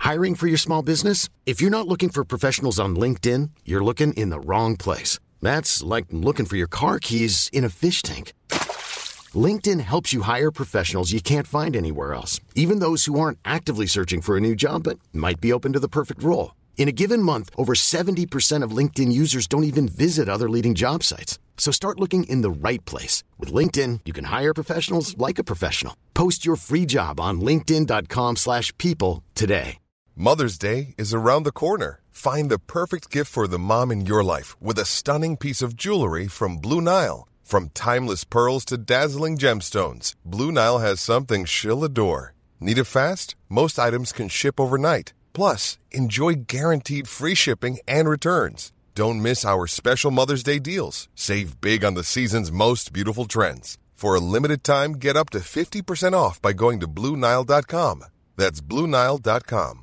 Hiring for your small business? If you're not looking for professionals on LinkedIn, you're looking in the wrong place. That's like looking for your car keys in a fish tank. LinkedIn helps you hire professionals you can't find anywhere else, even those who aren't actively searching for a new job but might be open to the perfect role. In a given month, over 70% of LinkedIn users don't even visit other leading job sites. So start looking in the right place. With LinkedIn, you can hire professionals like a professional. Post your free job on linkedin.com/people today. Mother's Day is around the corner. Find the perfect gift for the mom in your life with a stunning piece of jewelry from Blue Nile. From timeless pearls to dazzling gemstones, Blue Nile has something she'll adore. Need it fast? Most items can ship overnight. Plus, enjoy guaranteed free shipping and returns. Don't miss our special Mother's Day deals. Save big on the season's most beautiful trends. For a limited time, get up to 50% off by going to BlueNile.com. That's BlueNile.com.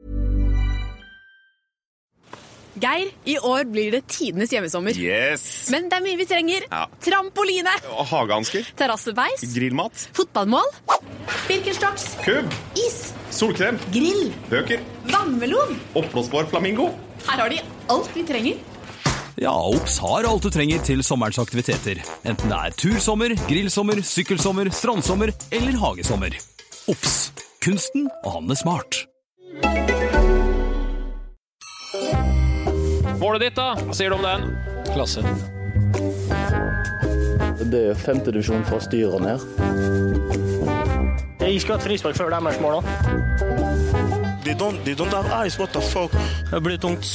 Geir, i år blir det tidenes hjemmesommer. Yes! Men det er mye vi trenger. Ja. Trampoline. Og hagehansker. Terrassebeis. Grillmat. Fotballmål. Birkenstocks. Kubb. Is. Solkrem. Grill. Bøker. Vannmelon. Oppblåsbar flamingo. Her har de alt vi trenger. Ja, Ops har alt du trenger til sommerens aktiviteter. Enten det er tursommer, grillsommer, sykkelsommer, strandsommer eller hagesommer. Ops. Kunsten å handle smart. Målet ditt da, hva sier du om den? Klasse. Det er 5. divisjon for styret ned. Jeg skal ha et frispark før deres mål da. They don't have eyes, what the fuck? Det blir tungt.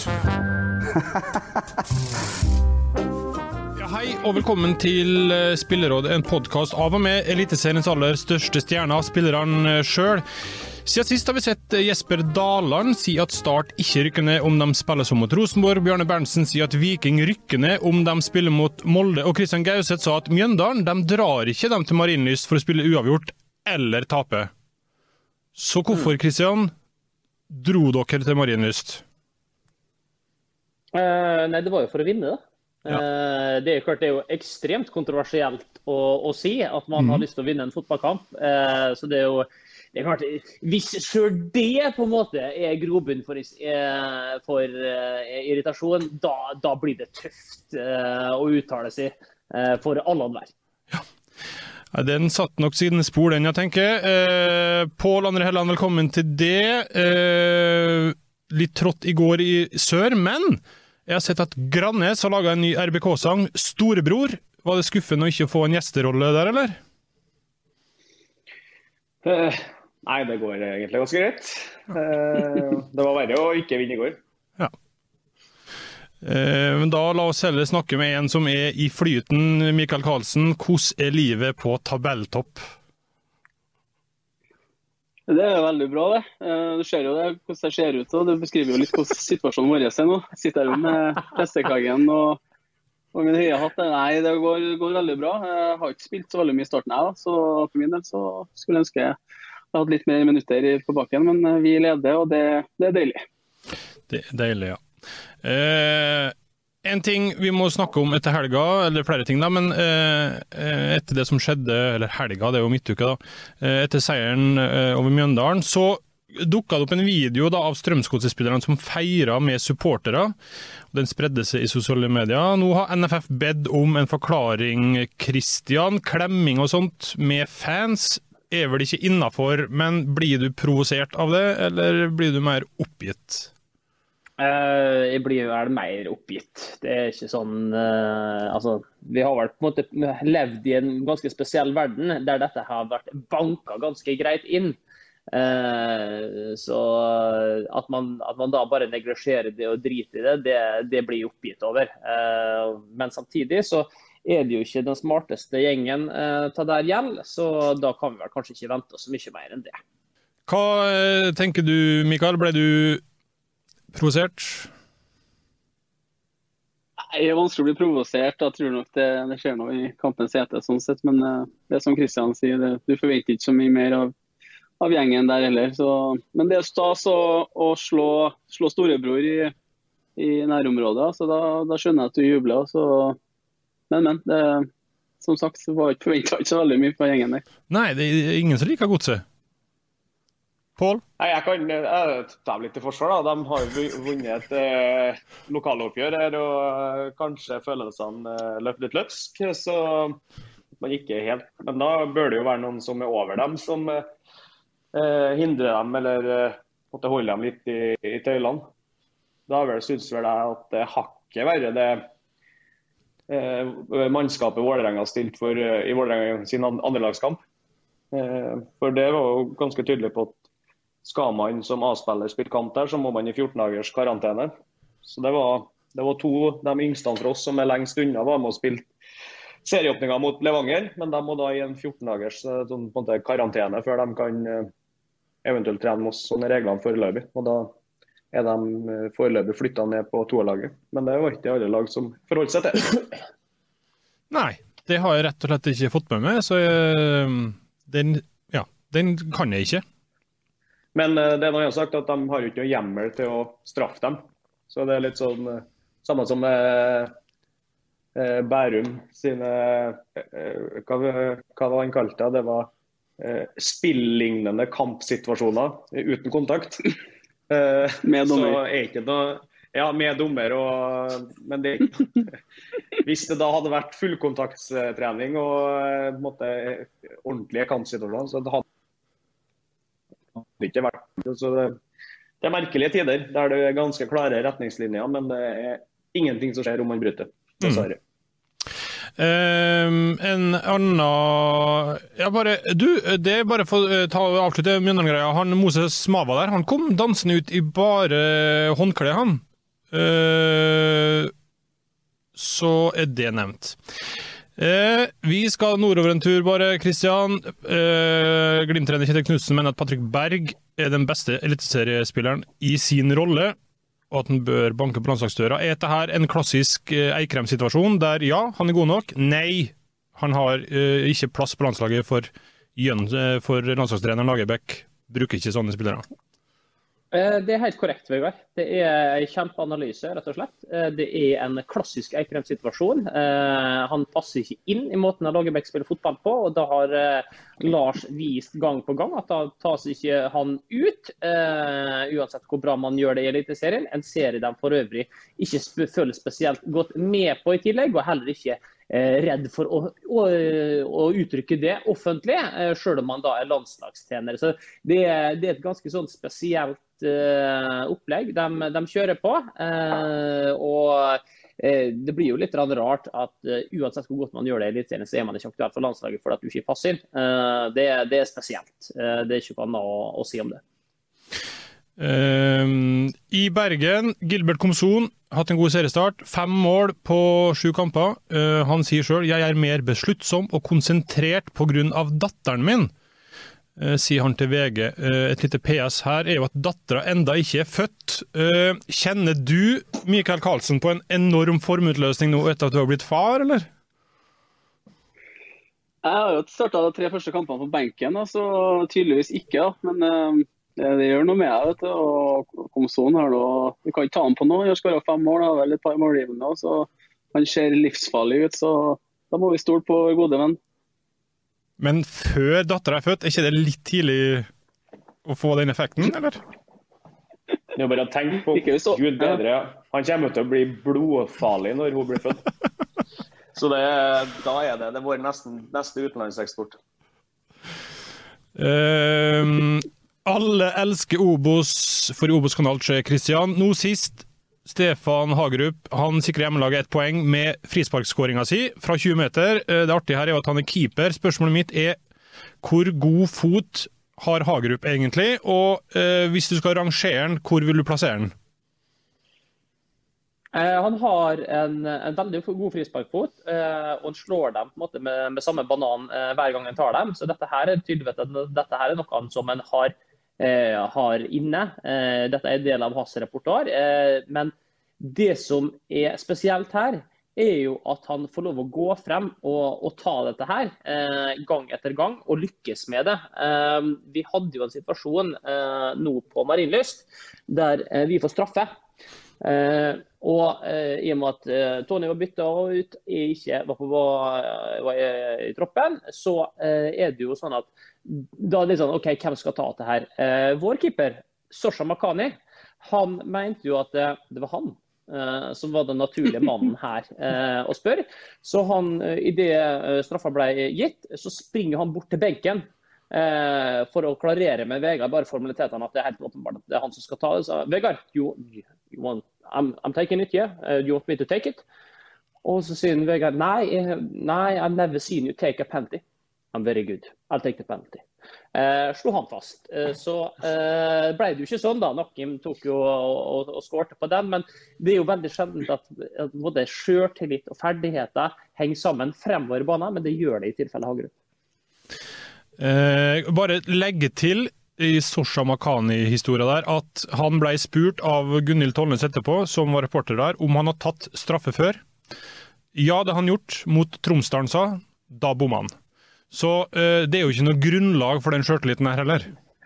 Ja, hei og velkommen til Spilleråd, en podcast av og med Eliteseriens aller største stjerne, spilleren selv. Siden sist har vi sett Jesper Daland si at Start ikke rykker ned om de spiller som mot Rosenborg. Bjarne Berntsen sier at Viking rykker ned om de spiller mot Molde. Og Kristian Gauseth sa at Mjøndalen, de drar ikke dem til Marienlyst for å spille uavgjort eller tape. Så hvorfor, Kristian, dro dere til Marienlyst? Nei, det var jo for å vinne da. Ja. Det er jo klart, det er jo ekstremt kontroversielt å si at man har lyst til å vinne en fotballkamp. Så det er jo det er klart, hvis selv det på en måte er grobunn for irritasjon, da blir det tøft å uttale seg for alle og hver. Ja, den satt nok siden spor den, jeg tenker. Pål André Helland, velkommen til det. Litt trått i går i sør, men jeg har sett at Grannes har laget en ny RBK-sang, Storebror. Var det skuffende å ikke få en gjesterolle der, eller? Nei, det går egentlig ganske greit. Det var verre å ikke vinne i går. Ja. Men da la oss heller snakke med en som er i flyten, Mikael Karlsen. Hvordan er livet på tabelltopp? Det er veldig bra det. Du ser jo det, hvordan det ser ut, og det beskriver jo litt hvordan situasjonen vår er nå. Jeg sitter her med pressekagen og min høye hatt. Nei, det går veldig bra. Jeg har ikke spilt så veldig mye i starten her, så for min del så skulle jeg ønske jeg hadde litt mer minutter på bakken, men vi leder, og det er deilig. Det er deilig, ja. En ting vi må snakke om etter helga, eller flere ting da, men etter det som skjedde, eller helga, det er jo midtuke da, etter seieren over Mjøndalen, så dukket det opp en video da, av Strømsgodset-spillerne som feiret med supportere. Den spredde seg i sosiale medier. Nå har NFF bedt om en forklaring, Kristian, klemming og sånt med fans er vel ikke innenfor, men blir du provosert av det, eller blir du mer oppgitt? Jeg blir vel mer oppgitt. Det er ikke sånn, vi har vel på en måte levd i en ganske spesiell verden, der dette har vært banket ganske greit inn. Så at man da bare neglisjerer det og driter i det blir oppgitt over. Men samtidig så er det jo ikke den smarteste gjengen ta der gjeld, så da kan vi vel kanskje ikke vente oss så mye mer enn det. Hva tenker du, Mikael? Ble du provosert? Jeg er vanskelig å bli provosert. Jeg tror nok det skjer noe i kampens hete sånn sett, men det som Kristian sier, du forventer ikke så mye mer av gjengen der heller. Men det er stas å slå storebror i nærområdet, så da skjønner jeg at du jubler. Men det, som sagt, så forventet ikke så veldig mye på gjengen der. Nei, det er ingen som liker godset. Pål? Nei, jeg ta litt til forsvar da. De har jo vunnet et lokaloppgjør her, og kanskje følelsene løper litt løpsk, så man ikke helt. Men da bør det jo være noen som over dem, som hindrer dem, eller måtte holde dem litt i tøylene. Da synes vel jeg at det hakket verre det mannskapet Vålerenga stilt for i Vålerenga sin andrelagskamp. For det var jo ganske tydelig på at skal man som A-spiller spille kamp der, så må man i 14 dagers karantene. Så det var to, de yngste for oss som lengst unna var med å spille serieåpninga mot Levanger, men de må da i en 14 dagers sånn, på en måte, karantene før de kan eventuelt trene med oss sånne reglene foreløpig. Og da de foreløpig flyttet ned på toerlaget. Men det var ikke alle lag som forholdt seg til. Nei, det har jeg rett og slett ikke fått med meg, så den kan jeg ikke. Men det er noe jeg har sagt, at de har jo ikke noe hjemmel til å straffe dem. Så det er litt sånn, samme som Bærum sine, hva var han kalt det? Det var spillignende kampsituasjoner uten kontakt. Med dommer. Så ikke noe, ja, med dommer. Men det, hvis det da hadde vært fullkontaktstrening og ordentlige kampsituasjoner, så det hadde ikke vært. Så det er merkelige tider der det er ganske klare retningslinjer, men det er ingenting som skjer om man bryter. Dessverre. En annen det er bare for å avslutte greia. Han Moses Mava der, han kom dansende ut i bare håndkle han, så er det nevnt. Vi skal nordover en tur bare, Kristian. Glimt-trener Kjetil Knudsen mener at Patrick Berg er den beste eliteseriespilleren i sin rolle, og at han bør banke på landslagsdøra. Er dette her en klassisk Eikrem-situasjon der ja, han er god nok? Nei, han har ikke plass på landslaget for landslagstreneren Lagerbäck. Bruker ikke sånne spillere. Det er helt korrekt, Vegard. Det er en kjempeanalyse, rett og slett. Det er en klassisk Eikrem-situasjon. Han passer ikke inn i måten Lagerbäck spiller fotball på, og da har Lars vist gang på gang at da tas ikke han ut, uansett hvor bra man gjør det i eliteserien. En serie de for øvrig ikke føler spesielt godt med på i tillegg, og heller ikke redd for å uttrykke det offentlig, selv om man da er landslagstjener. Så det er et ganske sånn spesielt opplegg de kjører på, og det blir jo litt rart at uansett hvor godt man gjør det i eliteserien, så er man ikke aktuelt for landslaget for at du ikke passer inn. Det er spesielt. Det er ikke noe å si om det. I Bergen, Gilbert Komson hatt en god seriestart, 5 mål på 7 kamper. Han sier selv, jeg er mer besluttsom og konsentrert på grunn av datteren min, sier han til VG. Et lite PS her er jo at datteren enda ikke er født. Kjenner du Mikael Karlsen på en enorm formutløsning nå etter at du har blitt far, eller? Jeg har jo startet de 3 første kampene på benken, så tydeligvis ikke, men det gjør noe med det, vet du, og Komson har noe, vi kan ikke ta han på noe, jeg skal ha 5 mål, har vel et par målgivende, så han ser livsfarlig ut, så da må vi stole på gode venn. Men før datteren er født, er ikke det litt tidlig å få den effekten, eller? Det er bare å tenke på, Gud bedre, han kommer til å bli blodfarlig når hun blir født. Så da er det vår neste utenlandseksport. Alle elsker Obos for Obos kanal 3, Kristian. Nå sist, Stefan Hagerup, han sikrer hjemmelaget 1 poeng med frisparkskåringen si fra 20 meter. Det artige her er at han er keeper. Spørsmålet mitt er, hvor god fot har Hagerup egentlig? Og hvis du skal rangere den, hvor vil du plassere den? Han har en veldig god frisparkfot, og han slår dem på en måte med samme banan hver gang han tar dem. Så dette her er tydelig at dette her er noe som han har inne. Dette er en del av hans repertoar. Men det som er spesielt her, er jo at han får lov å gå frem og ta dette her gang etter gang, og lykkes med det. Vi hadde jo en situasjon nå på Marienlyst, der vi får straffe. Og i og med at Tony var byttet ut, ikke var i troppen, så er det jo sånn at da er det sånn, ok, hvem skal ta det her? Vår keeper, Sosha Makani, han mente jo at det var han som var den naturlige mannen her å spørre. Så han, i det straffa ble gitt, så springer han bort til benken for å klarere med Vegard, bare formalitetene at det helt åpenbart at det han som skal ta det. Så Vegard, I'm taking it, yeah. You want me to take it? Og så sier Vegard, nei, I've never seen you take a penalty. I'm very good. I'll take the penalty. Slo han fast. Så ble det jo ikke sånn da. Noen tok jo og skårte på den, men det er jo veldig sjeldent at både selvtillit og ferdigheter henger sammen fremover i banen, men det gjør det i tilfelle Hagerup. Bare legge til i Sosha Makani-historien der, at han ble spurt av Gunhild Tollnes etterpå, som var reporter der, om han har tatt straffe før. Ja, det har han gjort mot Tromsdalen, sa. Da bommer han. Så det er jo ikke noe grunnlag for den selvtilliten her heller.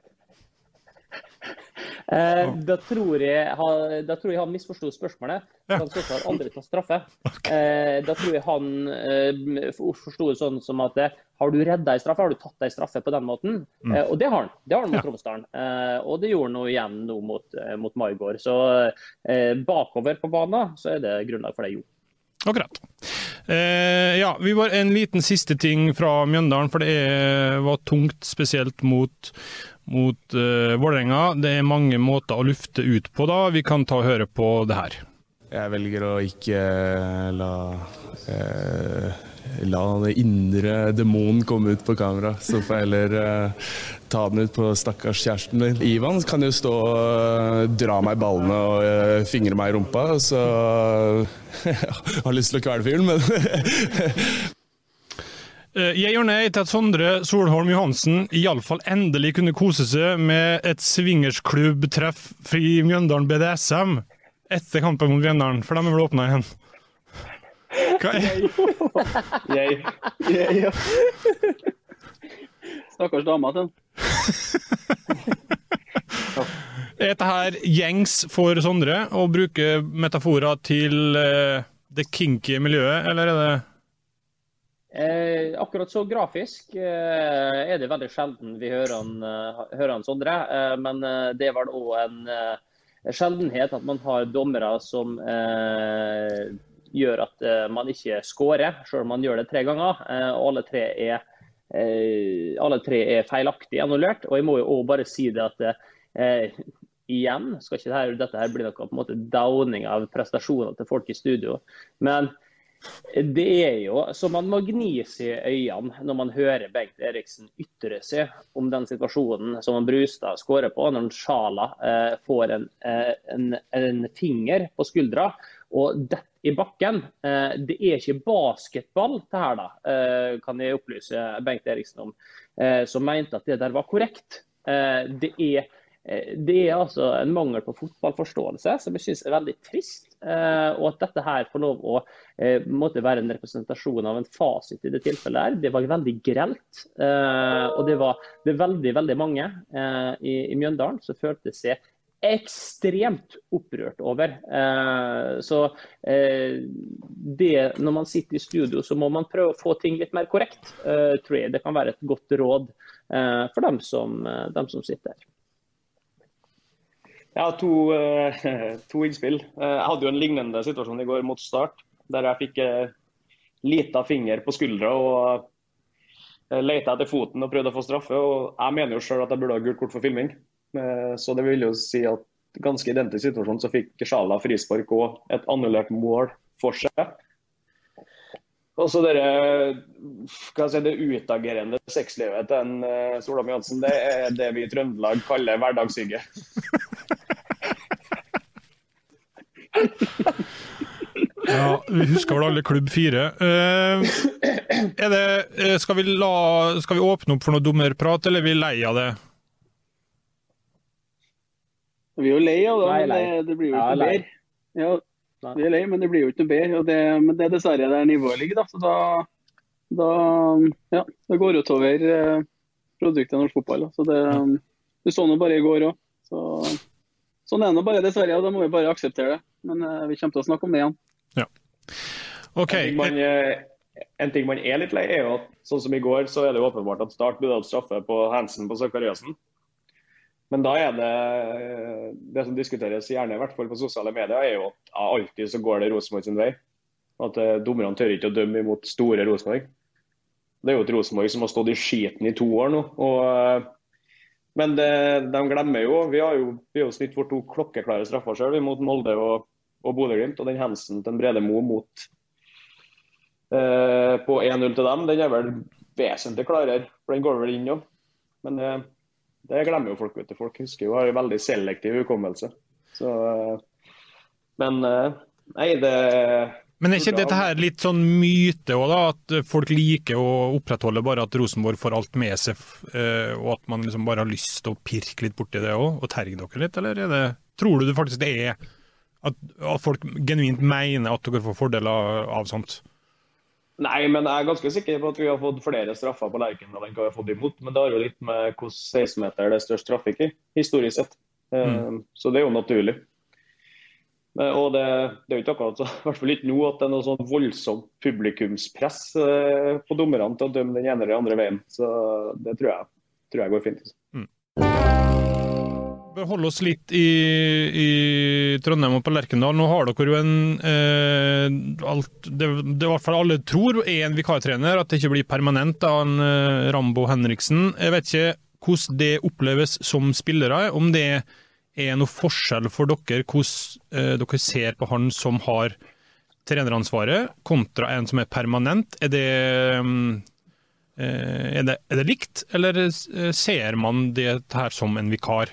Da tror jeg han misforstod spørsmålet. Han har aldri tatt straffe. Da tror jeg han forstod det sånn som at har du reddet en straffe, har du tatt en straffe på den måten? Og det har han mot Tromsdalen. Og det gjorde han nå igjen nå mot Maigård. Så bakover på banen så er det grunnlag for det jo. Akkurat. Ja, vi var en liten siste ting fra Mjøndalen, for det var tungt, spesielt mot Vålerenga. Det er mange måter å lufte ut på da. Vi kan ta og høre på det her. Jeg velger å ikke la det indre demonen komme ut på kamera, så får jeg heller ta den ut på stakkars kjæresten min. Ivan kan jo stå og dra meg i ballene og fingre meg i rumpa, så jeg har lyst til å kvele fyren, men Jeg gjør nei til at Sondre Solholm Johansen i alle fall endelig kunne kose seg med et swingersklubbtreff i Mjøndalen BDSM etter kampen mot Mjøndalen, for de ble åpnet igjen. Hva Jeg. Stakkars dama til. Er dette her gjengs for Sondre å bruke metaforer til det kinky miljøet, eller er det? Akkurat så grafisk er det veldig sjelden vi hører han Sondre, men det var også en sjeldenhet at man har dommere som gjør at man ikke skårer, selv om man gjør det 3 ganger, og alle tre er feilaktig annullert. Og jeg må jo også bare si det at igjen, skal ikke dette her bli noe på en måte downing av prestasjoner til folk i studio, men det er jo så man må gni seg i øynene når man hører Bengt Eriksen ytre seg om den situasjonen som Brustad skårer på, når Sjala får en finger på skuldra og dett i bakken. Det er ikke basketball det her da, kan jeg opplyse Bengt Eriksen om, som mente at det der var korrekt. Det er altså en mangel på fotballforståelse som jeg synes er veldig trist, og at dette her får lov å måtte være en representasjon av en fasit i det tilfellet her. Det var veldig grelt, og det er veldig, veldig mange i Mjøndalen som følte seg ekstremt opprørt over. Så når man sitter i studio, så må man prøve å få ting litt mer korrekt. Tror jeg det kan være et godt råd for dem som sitter her. Jeg har to innspill. Jeg hadde jo en lignende situasjon i går mot Start, der jeg fikk lita finger på skuldra og lette etter foten og prøvde å få straffe. Og jeg mener jo selv at jeg burde ha gult kort for filming. Så det vil jo si at ganske identisk situasjon så fikk Sjala frispark og et annullert mål for seg. Og så det utagerende sexlivet til en Solholm Johansen, det er det vi i Trøndelag kaller hverdagshygge. Ja, vi husker vel alle klubb 4. Skal vi åpne opp for noe dummerprat, eller er vi lei av det? Vi er jo lei av det, men det blir jo ikke bedre. Ja, vi er lei, men det blir jo ikke bedre. Men det er dessverre der nivået ligger, da. Så det går utover produktet av norsk fotball. Da. Så det så nå bare i går også. Sånn er det nå bare dessverre, og da må vi bare akseptere det. Men vi kommer til å snakke om det igjen. Ja. Ok. en ting man litt lei jo at, sånn som i går, så det åpenbart at Start burde hatt straffe på Hansen på Zakariassen. Men da det som diskuteres gjerne, i hvert fall på sosiale medier, jo at alltid så går det Rosenborg sin vei. At dommerne tør ikke å dømme imot store Rosenborg. Det jo et Rosenborg som har stått i skiten i 2 år nå. Men de glemmer jo, vi har jo snitt for 2 klokkeklare straffer selv, mot Molde og Bodø/Glimt, og den Hansen til Brede Mo på 1-0 til dem, den vel vesentlig klarere, for den går vel inn jo. Men det glemmer jo folk, vet du. Folk husker jo, har en veldig selektiv hukommelse. Så, men nei, Men ikke dette her litt sånn myte også da, at folk liker å opprettholde bare at Rosenborg får alt med seg, og at man liksom bare har lyst til å pirke litt borti det også, og terge dere litt, eller tror du det faktisk det at folk genuint mener at dere får fordeler av sånt? Nei, men jeg ganske sikker på at vi har fått flere straffer på Lerkendal enn hva vi har fått imot, men det har jo litt med hvordan 16-meter det størst trafikk i, historisk sett. Så det jo naturlig. Og det jo ikke akkurat, i hvert fall ikke nå, at det noe sånn voldsomt publikumspress på dommerne til å dømme den ene eller andre veien. Så det tror jeg går fint. Vi holder oss litt i Trondheim og på Lerkendal. Nå har dere jo det i hvert fall alle tror en vikartrener, at det ikke blir permanent av en Rambo Henriksen. Jeg vet ikke hvordan det oppleves som spillere, om det noe forskjell for dere, hvordan dere ser på han som har treneransvaret, kontra en som permanent. Er det likt, eller ser man det her som en vikar?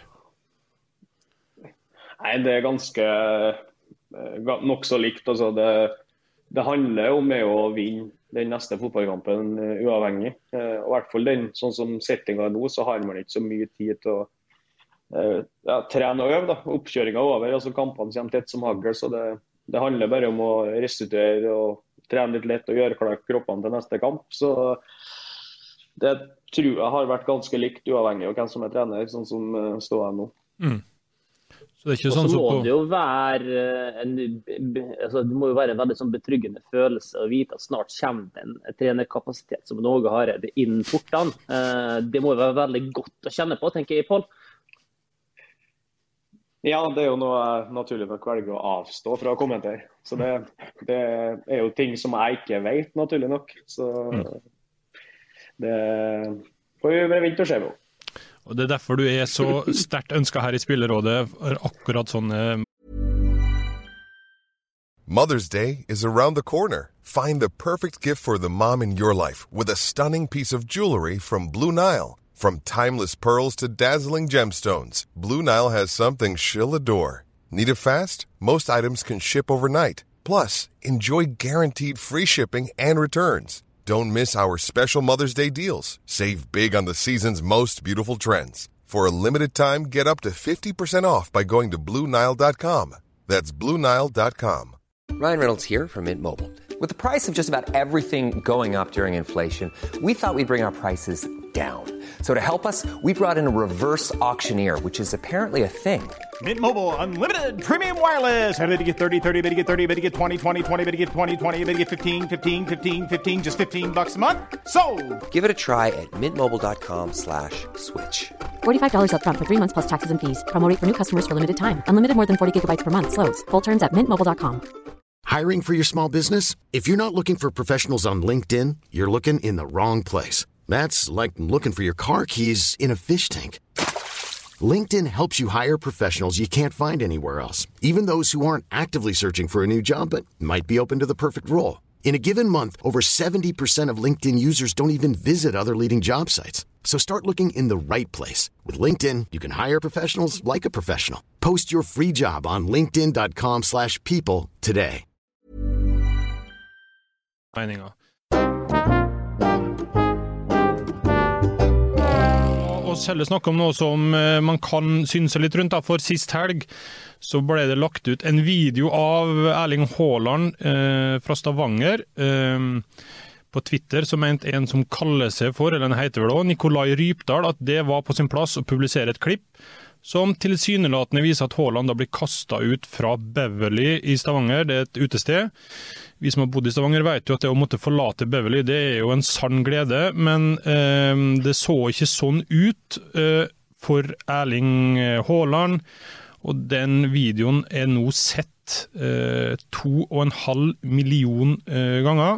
Nei, det ganske nok så likt. Altså det handler om å vinne den neste fotballkampen uavhengig. Og i hvert fall den, sånn som settingen nå, så har man ikke så mye tid til å trene og øve da. Oppkjøringen over, altså kampene kommer tett som hagl, så det handler bare om å restituere og trene litt lett og gjøre klar kroppene til neste kamp. Så det tror jeg har vært ganske likt uavhengig av hvem som trener, sånn som står her nå. Så det ikke sånn så må det jo være det må jo være en veldig sånn betryggende følelse å vite at snart kommer en trenerkapasitet som Norge har inn portene. Det må jo være veldig godt å kjenne på, tenker jeg, Pål. Ja, det jo noe jeg naturlig nok velger å avstå fra å kommentere. Så det jo ting som jeg ikke vet, naturlig nok. Så det får vi bare vente og se på. Og det derfor du så sterkt ønsket her i Spillerrådet, akkurat sånne. Mother's Day is around the corner. Find the perfect gift for the mom in your life with a stunning piece of jewelry from Blue Nile. From timeless pearls to dazzling gemstones, Blue Nile has something she'll adore. Need it fast? Most items can ship overnight. Plus, enjoy guaranteed free shipping and returns. Don't miss our special Mother's Day deals. Save big on the season's most beautiful trends. For a limited time, get up to 50% off by going to BlueNile.com. That's BlueNile.com. Ryan Reynolds here from Mint Mobile. With the price of just about everything going up during inflation, we thought we'd bring our prices down. So to help us, we brought in a reverse auctioneer, which is apparently a thing. Mint Mobile Unlimited Premium Wireless. How to get 30, 30, bit to get 30, bit to get 20, 20, 20, bit to get 20, 20, bit to get 15, 15, 15, 15, just $15 a month? Sold! Give it a try at mintmobile.com/switch. $45 up front for 3 months plus taxes and fees. Promo rate for new customers for limited time. Unlimited more than 40 gigabytes per month. Slows full terms at mintmobile.com. Hiring for your small business? If you're not looking for professionals on LinkedIn, you're looking in the wrong place. That's like looking for your car keys in a fish tank. LinkedIn helps you hire professionals you can't find anywhere else, even those who aren't actively searching for a new job but might be open to the perfect role. In a given month, over 70% of LinkedIn users don't even visit other leading job sites. So start looking in the right place. With LinkedIn, you can hire professionals like a professional. Post your free job on linkedin.com/people today. Og selv snakke om noe som man kan synse litt rundt. For sist helg så ble det lagt ut en video av Erling Haaland fra Stavanger på Twitter, som mente en som kaller seg for, eller han heter vel også, Nikolai Rypdal, at det var på sin plass å publisere et klipp som tilsynelatende viser at Haaland da blir kastet ut fra Beverly i Stavanger, det et utested. Vi som har bodd i Stavanger vet jo at det å måtte forlate Beverly, det jo en sann glede, men det så ikke sånn ut for Erling Haaland, og den videoen nå sett 2,5 million ganger.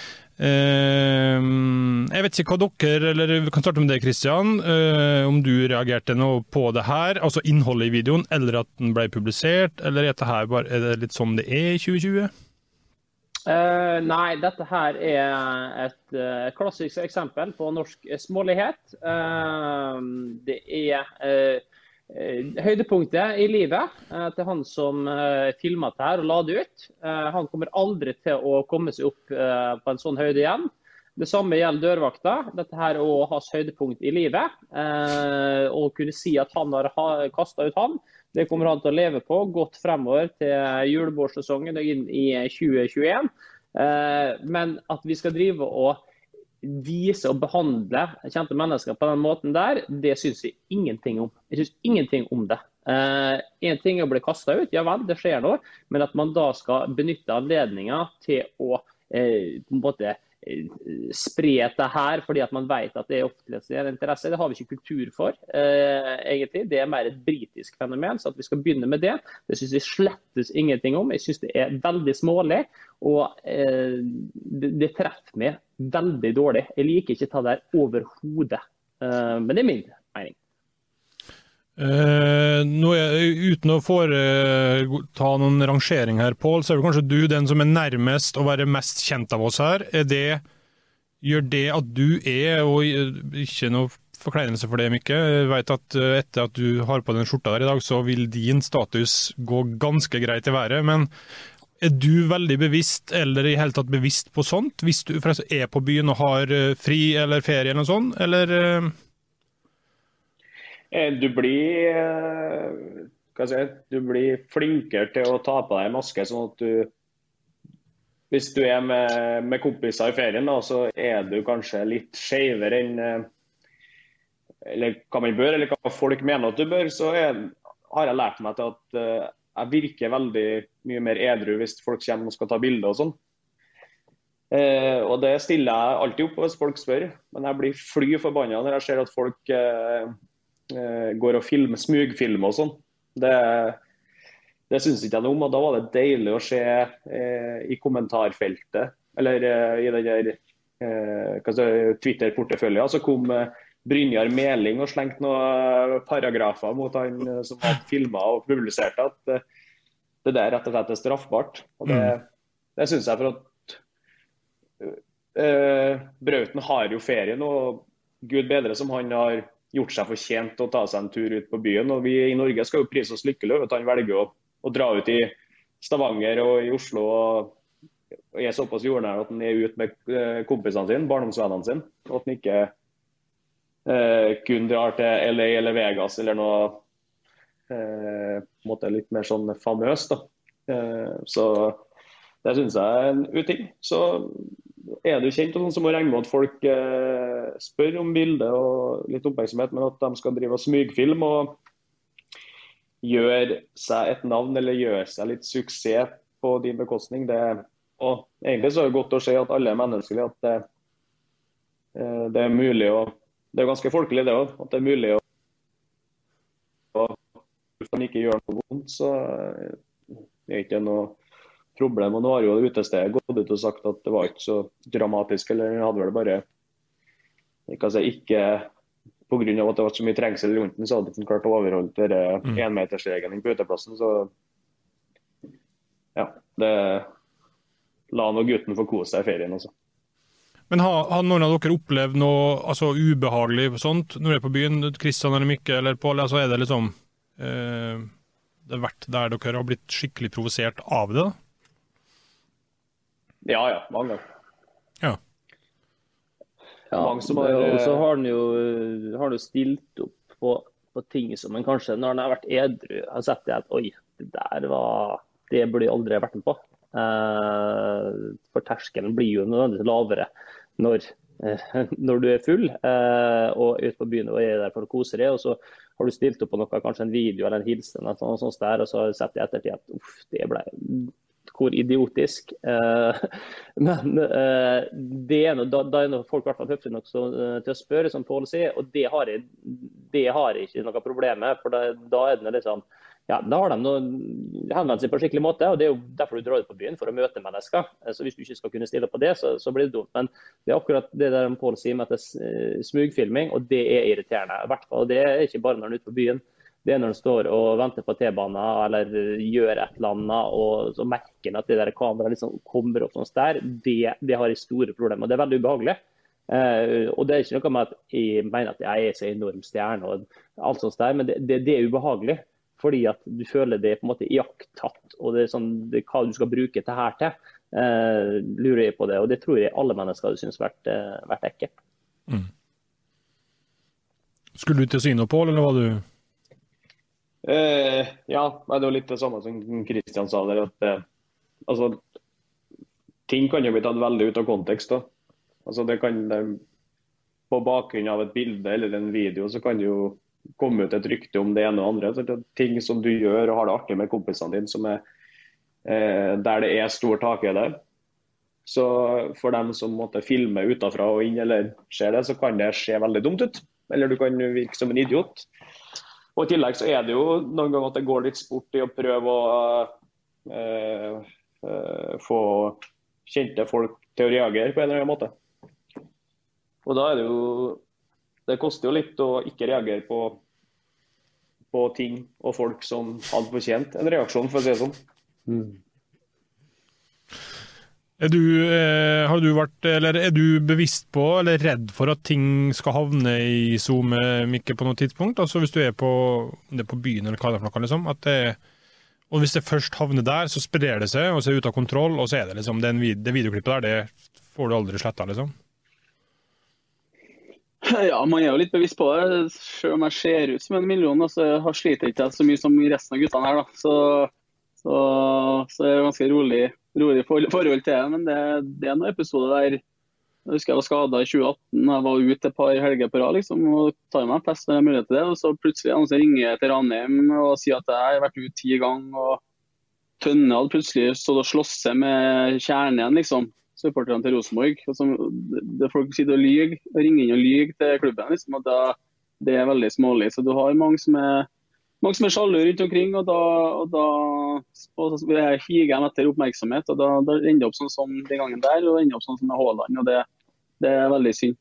Jeg vet ikke hva dere, eller vi kan starte med deg, Christian, om du reagerte nå på det her, altså innholdet i videoen, eller at den ble publisert, eller er det litt sånn det i 2020? Nei, dette her et klassisk eksempel på norsk smålighet. Det høydepunktet i livet til han som filmet det her og la det ut. Han kommer aldri til å komme seg opp på en sånn høyde igjen. Det samme gjelder dørvakta. Dette her å ha høydepunkt i livet. Og kunne si at han har kastet ut han. Det kommer han til å leve på godt fremover til julebordsesongen og inn i 2021. Men at vi skal drive og vise og behandle kjente mennesker på den måten der, det synes jeg ingenting om. Jeg synes ingenting om det. En ting å bli kastet ut, ja vel, det skjer noe, men at man da skal benytte anledninger til å på en måte spre det her, fordi at man vet at det offentlig interesse, det har vi ikke kultur for, egentlig. Det mer et britisk fenomen, så at vi skal begynne med det, det synes jeg slettes ingenting om. Jeg synes det veldig smålig, og det treffer meg veldig dårlig. Jeg liker ikke ta det overhodet, men det min mening. Nå uten å ta noen rangering her, Paul, så det kanskje du den som nærmest å være mest kjent av oss her. Gjør det at du og ikke noe forkleinelse for det, Mikke, jeg vet at etter at du har på den skjorta der i dag, så vil din status gå ganske greit i været, men du veldig bevisst, eller i hele tatt bevisst på sånt, hvis du forresten på byen og har fri eller ferie eller noe sånt, eller... Du blir flinkere til å ta på deg maske, sånn at hvis du med kompiser i ferien, da, så du kanskje litt skjevere enn eller hva man bør, eller hva folk mener at du bør, så har jeg lært meg til at jeg virker veldig mye mer edru hvis folk kommer og skal ta bilder og sånn. Og det stiller jeg alltid opp hvis folk spør, men jeg blir fly forbannet når jeg ser at folk går og smugfilmer og sånn. Det synes ikke jeg noe om, og da var det deilig å se i kommentarfeltet, eller i den der Twitter-porteføljen, så kom Brynjar Meling og slengte noen paragrafer mot han som hadde filmet og publisert at det der rett og slett straffbart. Og det synes jeg for at Brauten har jo ferien, og Gud bedre som han har gjort seg fortjent å ta seg en tur ut på byen, og vi i Norge skal jo prise oss lykkelig at han velger å dra ut i Stavanger og i Oslo og såpass jordnær at han ut med kompisene sine, barndomsvennene sine, og at han ikke kun drar til LA eller Vegas eller noe måte litt mer sånn famøst da. Så det synes jeg en uting. Så du kjent, og sånn som må regne med at folk spør om bilder og litt oppmerksomhet, men at de skal drive og smygfilm og gjøre seg et navn eller gjøre seg litt suksess på din bekostning. Og egentlig så det godt å se at alle menneskelige, at det mulig å, det ganske folkelig det også, at det mulig å hvis man ikke gjør noe vondt, så det ikke noe problem, og nå har jo det utestedet gått ut og sagt at det var ikke så dramatisk, eller det hadde vel bare ikke på grunn av at det var så mye trengsel rundt den, så hadde den klart å overholde enmetersregelen på uteplassen, så ja, det la nå gutten få kose seg i ferien også. Men har noen av dere opplevd noe ubehagelig sånt, når på byen, Christian eller Mikke eller Paul, altså det liksom det har vært der dere har blitt skikkelig provosert av det da? Ja, mange ganger. Ja, og så har han jo stilt opp på ting som man kanskje, når han har vært edru, har sett det at, oi, det burde jeg aldri vært med på. For terskelen blir jo nødvendigvis lavere når du full og ut på byen og der for å kose deg, og så har du stilt opp på noe, kanskje en video eller en hilsen, eller noe sånt der, og så har du sett i ettertid at det ble hvor idiotisk. Men det da er folk i hvert fall høflig nok til å spørre, som Pål sier, og det har jeg ikke noe problem med, for da er det liksom, ja, da har de henvendt seg på en skikkelig måte, og det er jo derfor du drar ut på byen, for å møte mennesker. Så hvis du ikke skal kunne stille på det, så blir det dumt. Men det er akkurat det der Pål sier med at det er smugfilming, og det er irriterende. I hvert fall, det er ikke bare når du er ute på byen. Det er når du står og venter på T-banen eller gjør et eller annet, og så merker at det der kameraet liksom kommer opp sånn der, det har jeg store problemer, og det er veldig ubehagelig. Og det er ikke noe med at jeg mener at jeg er så enorm stjerne og alt sånt der, men det er ubehagelig, fordi at du føler det på en måte iakttatt, og det er sånn, hva du skal bruke det her til, lurer jeg på det, og det tror jeg alle mennesker hadde synes vært ekkelt. Skulle du til å si noe, Pål, eller var du... Ja, det er jo litt det samme som Kristian sa der, at altså, ting kan jo bli tatt veldig ut av kontekst da. Altså, det kan på bakgrunn av et bilde eller en video så kan det jo komme ut et rykte om det ene og andre, så det er ting som du gjør og har det artig med kompisene dine som der det er stor tak i det. Så for dem som måtte filme utenfra og inn eller ser det, så kan det se veldig dumt ut, eller du kan virke som en idiot. Og i tillegg så er det jo noen ganger at det går litt sport i å prøve å få kjente folk til å reagere på en eller annen måte. Og da er det jo, det koster jo litt å ikke reagere på ting og folk som hadde fortjent en reaksjon, for å si det sånn. Er du bevisst på, eller redd for at ting skal havne i Zoom-mikke på noe tidspunkt? Altså hvis du er på byen eller hva det er for noe, liksom, og hvis det først havner der, så sprer det seg, og så er det ut av kontroll, og så er det liksom, det videoklippet der, det får du aldri slettet, liksom? Ja, man er jo litt bevisst på det, selv om jeg ser ut som 1 million, så jeg sliter ikke så mye som resten av guttene her, da. Så er det ganske rolig forhold til det, men det er noen episoder der jeg husker jeg var skadet i 2018, jeg var ute et par helger på rad liksom, og tar meg en fest når jeg har mulighet til det, og så plutselig så ringer jeg til Ranheim og sier at jeg har vært ute 10 ganger, og Tønne hadde plutselig stått og slåss seg med kjernen, liksom, supporterne til Rosenborg, og det folk sitter og ringer inn og lyger til klubben, liksom, og det er veldig smålig, så du har mange som er sjalu rundt omkring, og da higer jeg etter oppmerksomhet, og da ender det opp sånn som den gangen der, og ender opp sånn som med Haaland, og det er veldig synd.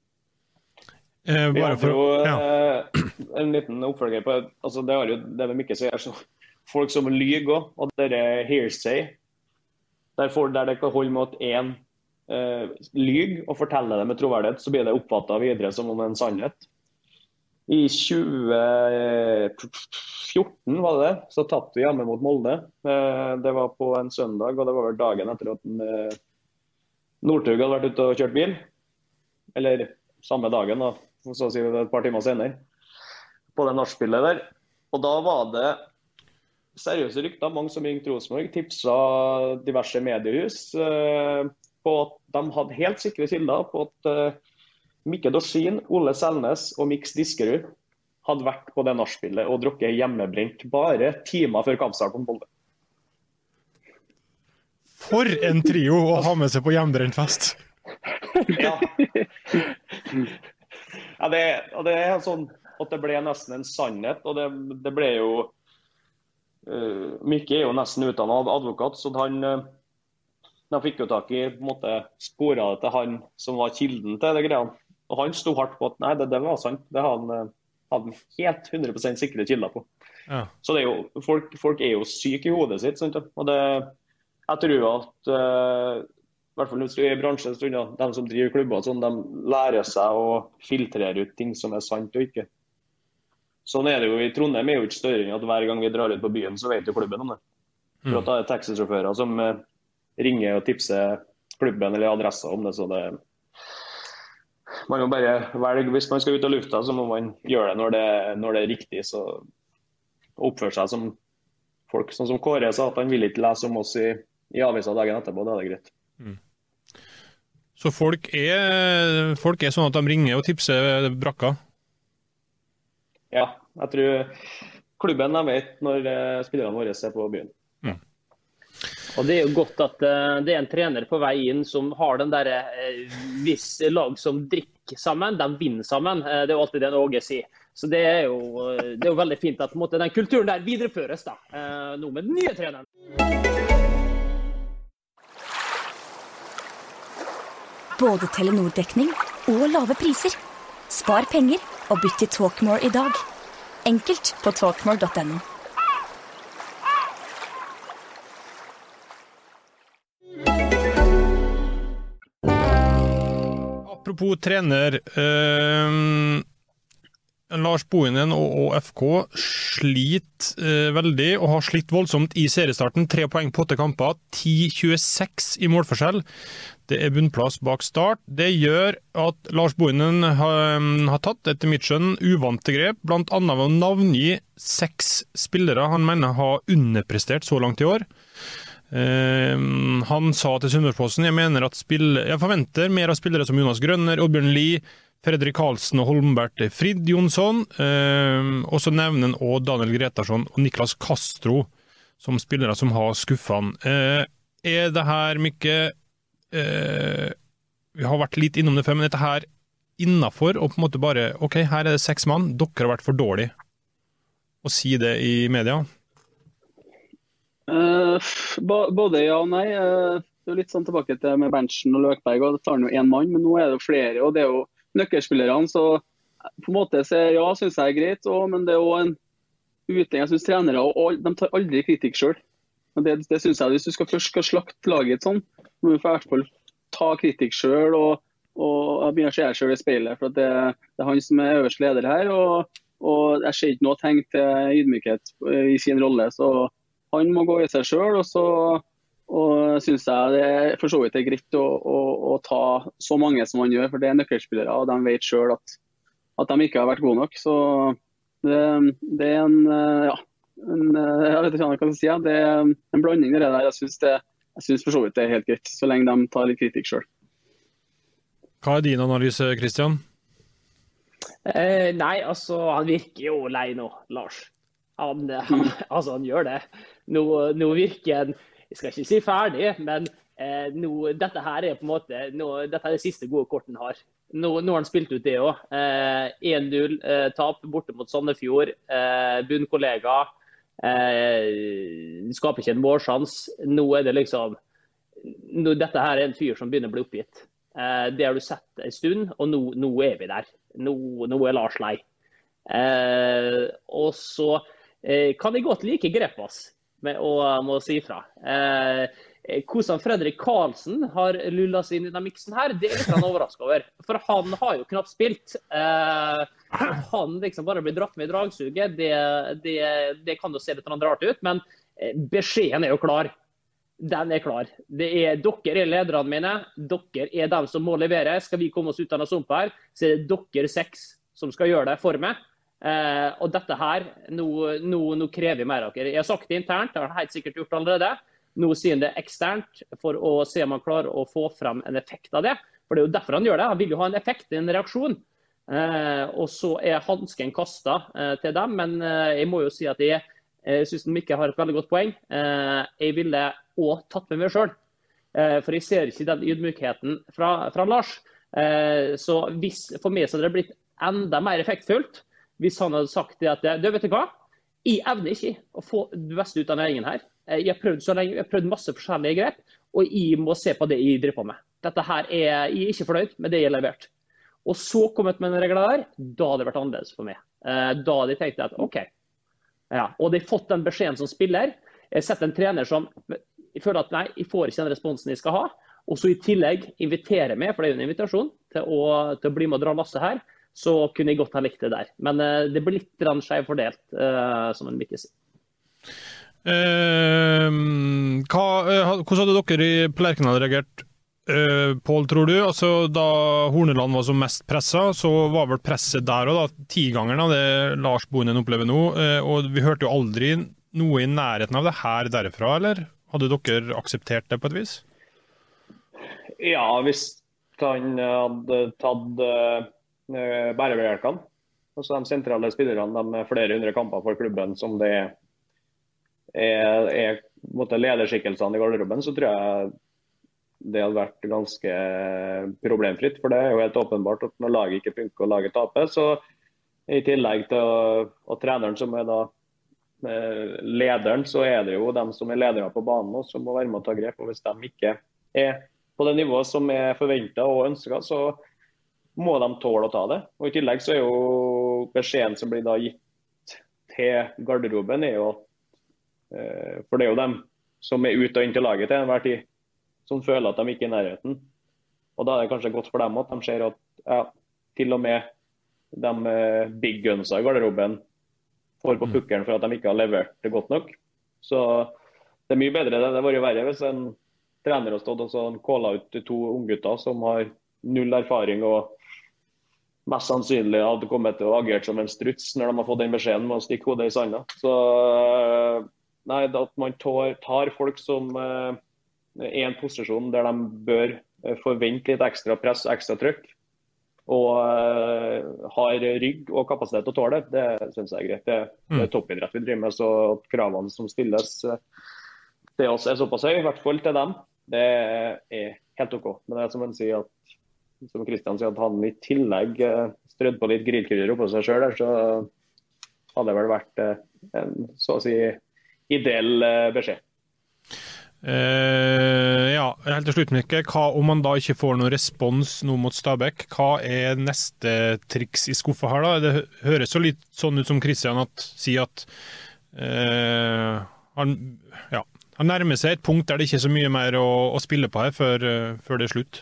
Vi har jo en liten oppfølger på, altså det er jo det vi ikke ser, så folk som lyger også, og det er hearsay, der det kan holde med at en lyger og forteller det med troverdighet, så blir det oppfattet videre som om en sannhet. I 2014 var det, så tappte vi hjemme mot Molde. Det var på en søndag, og det var vel dagen etter at Northug hadde vært ute og kjørt bil. Eller samme dagen, da, så sier vi det et par timer senere, på det nachspielet der. Og da var det seriøse rykter, mange som ringte Rosenborg, tipset diverse mediehus på at de hadde helt sikre kilder på at Mikke Dorsin, Ole Selnes og Mix Diskerud hadde vært på det nachspielet og drukket hjemmebrent bare timer før kampstart på Molde. For en trio å ha med seg på hjemmebrent fest! Ja. Ja, det er sånn at det ble nesten en sannhet, og det ble jo Mikke er jo nesten utdannet advokat, så de fikk jo tak i på en måte sporet det til han som var kilden til det greiene. Og han stod hardt på at nei, det var sant. Det hadde han helt 100% sikre kilder på. Ja. Så det er jo, folk er jo syke i hodet sitt, sant? Og jeg tror at i hvert fall hvis du er i bransjen, de som driver klubber, sånn, de lærer seg å filtrere ut ting som er sant og ikke. Sånn er det jo i Trondheim, er jo ikke større enn at hver gang vi drar ut på byen, så vet jo klubben om det. For at det er taxisjåfører som ringer og tipser klubben eller adresser om det, så det man må bare velge, hvis man skal ut av lufta, så må man gjøre det når det er riktig, så oppføre seg som folk. Sånn som Kåre sa, at han vil ikke lese om oss i avisa dagen etterpå, det er det greit. Så folk er sånn at de ringer og tipser brakka? Ja, Jeg tror klubben de vet når spillerne våre er på byen. Og det jo godt at det en trener på vei inn som har den der viss lag som drikker sammen, de vinner sammen. Det jo alltid det Åge sier. Så det jo veldig fint at på en måte, den kulturen der videreføres da, nå med den nye treneren. Både Telenor-dekning og lave priser. Spar penger og bytt til Talkmore i dag. Enkelt på talkmore.no. Apropos trener, Lars Bohinen og FK sliter veldig og har slitt voldsomt i seriestarten. 3 poeng på 8 kamper, 10-26 i målforskjell. Det bunnplass bak start. Det gjør at Lars Bohinen har tatt, etter mitt skjønn, uvante grep, blant annet ved å navngi 6 spillere han mener har underprestert så langt i år. Han sa til Sunnmørsposten, jeg forventer mer av spillere som Jonas Grønner, Oddbjørn Lie, Fredrik Karlsen og Holmbert Frid Jonsson, og så nevner han også Daniel Gretarsson og Niklas Castro som spillere som har skuffet. Det her mye vi har vært litt innom det før, men dette her innenfor, og på en måte bare, ok, her det 6 mann, dere har vært for dårlig å si det i media? Både ja og nei. Det litt sånn tilbake til med Berntsen og Løkberg, og det tar jo 1 mann, men nå det jo flere, og det jo nøkkelspillerne, så på en måte så ja, synes jeg greit, men det jo en utlegg, jeg synes trenere, og de tar aldri kritikk selv. Og det synes jeg, hvis du først skal slakte laget sånn, må du for hvert fall ta kritikk selv, og begynne å se selv i speilet, for det han som øverste leder her, og jeg ser ikke noe tegn til ydmykhet i sin rolle, så han må gå i seg selv, og synes jeg det for så vidt greit å ta så mange som han gjør, for det nøkkelspillere, og de vet selv at de ikke har vært gode nok. Så det en jeg vet ikke hva jeg kan si, det en blanding i det der. Jeg synes for så vidt det helt greit, så lenge de tar litt kritikk selv. Hva din analyse, Christian? Nei, altså, han virker jo lei nå, Lars. Han gjør det. Nå virker han, jeg skal ikke si ferdig, men dette her på en måte, dette det siste gode korten har. Nå har han spilt ut det også. 1-0 tap borte mot Sandefjord, bunnkollega, skaper ikke en målsjans. Nå det liksom, dette her en fyr som begynner å bli oppgitt. Det har du sett en stund, og nå vi der. Nå Lars lei. Og så kan jeg godt like grepet med å må si fra. Hvordan Fredrik Karlsen har lullet seg inn i denne miksen her, det litt han overrasket over. For han har jo knapt spilt. Han liksom bare blir dratt med i dragsuget. Det kan jo se litt rart ut, men beskjeden jo klar. Den klar. Dere lederne mine. Dere dem som må levere. Skal vi komme oss ut av noe sånt her, så det dere 6 som skal gjøre det for meg. Og dette her, nå krever jeg mer av dere. Jeg har sagt det internt, det har jeg helt sikkert gjort allerede. Nå sier han det eksternt for å se om han klarer å få frem en effekt av det. For det jo derfor han gjør det. Han vil jo ha en effekt, en reaksjon. Og så hansken kastet til dem, men jeg må jo si at jeg synes de ikke har et veldig godt poeng. Jeg ville også tatt med meg selv, for jeg ser ikke den ydmykheten fra Lars. Så for meg så hadde det blitt enda mer effektfullt hvis han hadde sagt det at, vet du hva? Jeg evner ikke å få det beste ut av egen her. Jeg har prøvd så lenge, jeg har prøvd masse forskjellige grep, og jeg må se på det jeg driver på med. Dette her jeg ikke fornøyd med det jeg har levert. Og så kommet med en regler der, da hadde det vært annerledes for meg. Da hadde jeg tenkt at, ok. Ja, og de har fått den beskjeden som spiller. Jeg har sett en trener som, jeg føler at nei, jeg får ikke den responsen jeg skal ha. Og så i tillegg inviterer meg, for det jo en invitasjon, til å bli med og dra masse her. Så kunne jeg godt ha likt det der. Men det blir litt skjevt fordelt, som en Mikke sier. Hvordan hadde dere i Lerkendal reagert, Pål, tror du? Altså, da Horneland var som mest presset, så var vel presset der og da 10-gangeren av det Lars Bohinen opplever nå, og vi hørte jo aldri noe i nærheten av det her derfra, eller? Hadde dere akseptert det på et vis? Ja, hvis han hadde tatt bærebjelkene Altså de sentrale spillerne, de flere hundre kamper for klubben som det er lederskikkelsene i garderoben, så tror jeg det hadde vært ganske problemfritt. For det er jo helt åpenbart at når laget ikke funker og laget taper, så i tillegg til og treneren som er da lederen, så er det jo dem som er ledere på banen også, som må være med å ta grep. Og hvis de ikke er på det nivået som er forventet og ønsket, så må de tåle å ta det. Og i tillegg så er jo beskjeden som blir da gitt til garderoben er jo at for det er jo dem som er ute og inn til laget til enhver tid, som føler at de ikke er i nærheten. Og da er det kanskje godt for dem at de ser at ja, til og med de big gunsa i garderoben får på pukkelen for at de ikke har levert det godt nok. Så det er mye bedre. Det hadde vært verre hvis en trener har stått og så kålet ut 2 unggutter som har 0 erfaring og mest sannsynlig hadde kommet til å agert som en struts når de har fått den beskjeden med å stikke hodet i sanda. Så nei, at man tar folk som er i en posisjon der de bør forvente litt ekstra press, ekstra trykk, og har rygg og kapasitet til å tåle det, det synes jeg er greit. Det er toppidrett vi driver med, så at kravene som stilles til oss er såpass høy, i hvert fall til dem, det er helt ok. Men det er som han sier, at som Kristian sier, at han i tillegg strødd på litt grillkrydder oppå seg selv, så hadde det vel vært en, så å si, ideell beskjed. Ja, helt til slutt, Mikke, hva om man da ikke får noen respons nå mot Stabæk? Hva er neste triks i skuffa her da? Det høres så litt sånn ut som Kristian sier at han nærmer seg et punkt der det ikke er så mye mer å spille på her før det er slutt.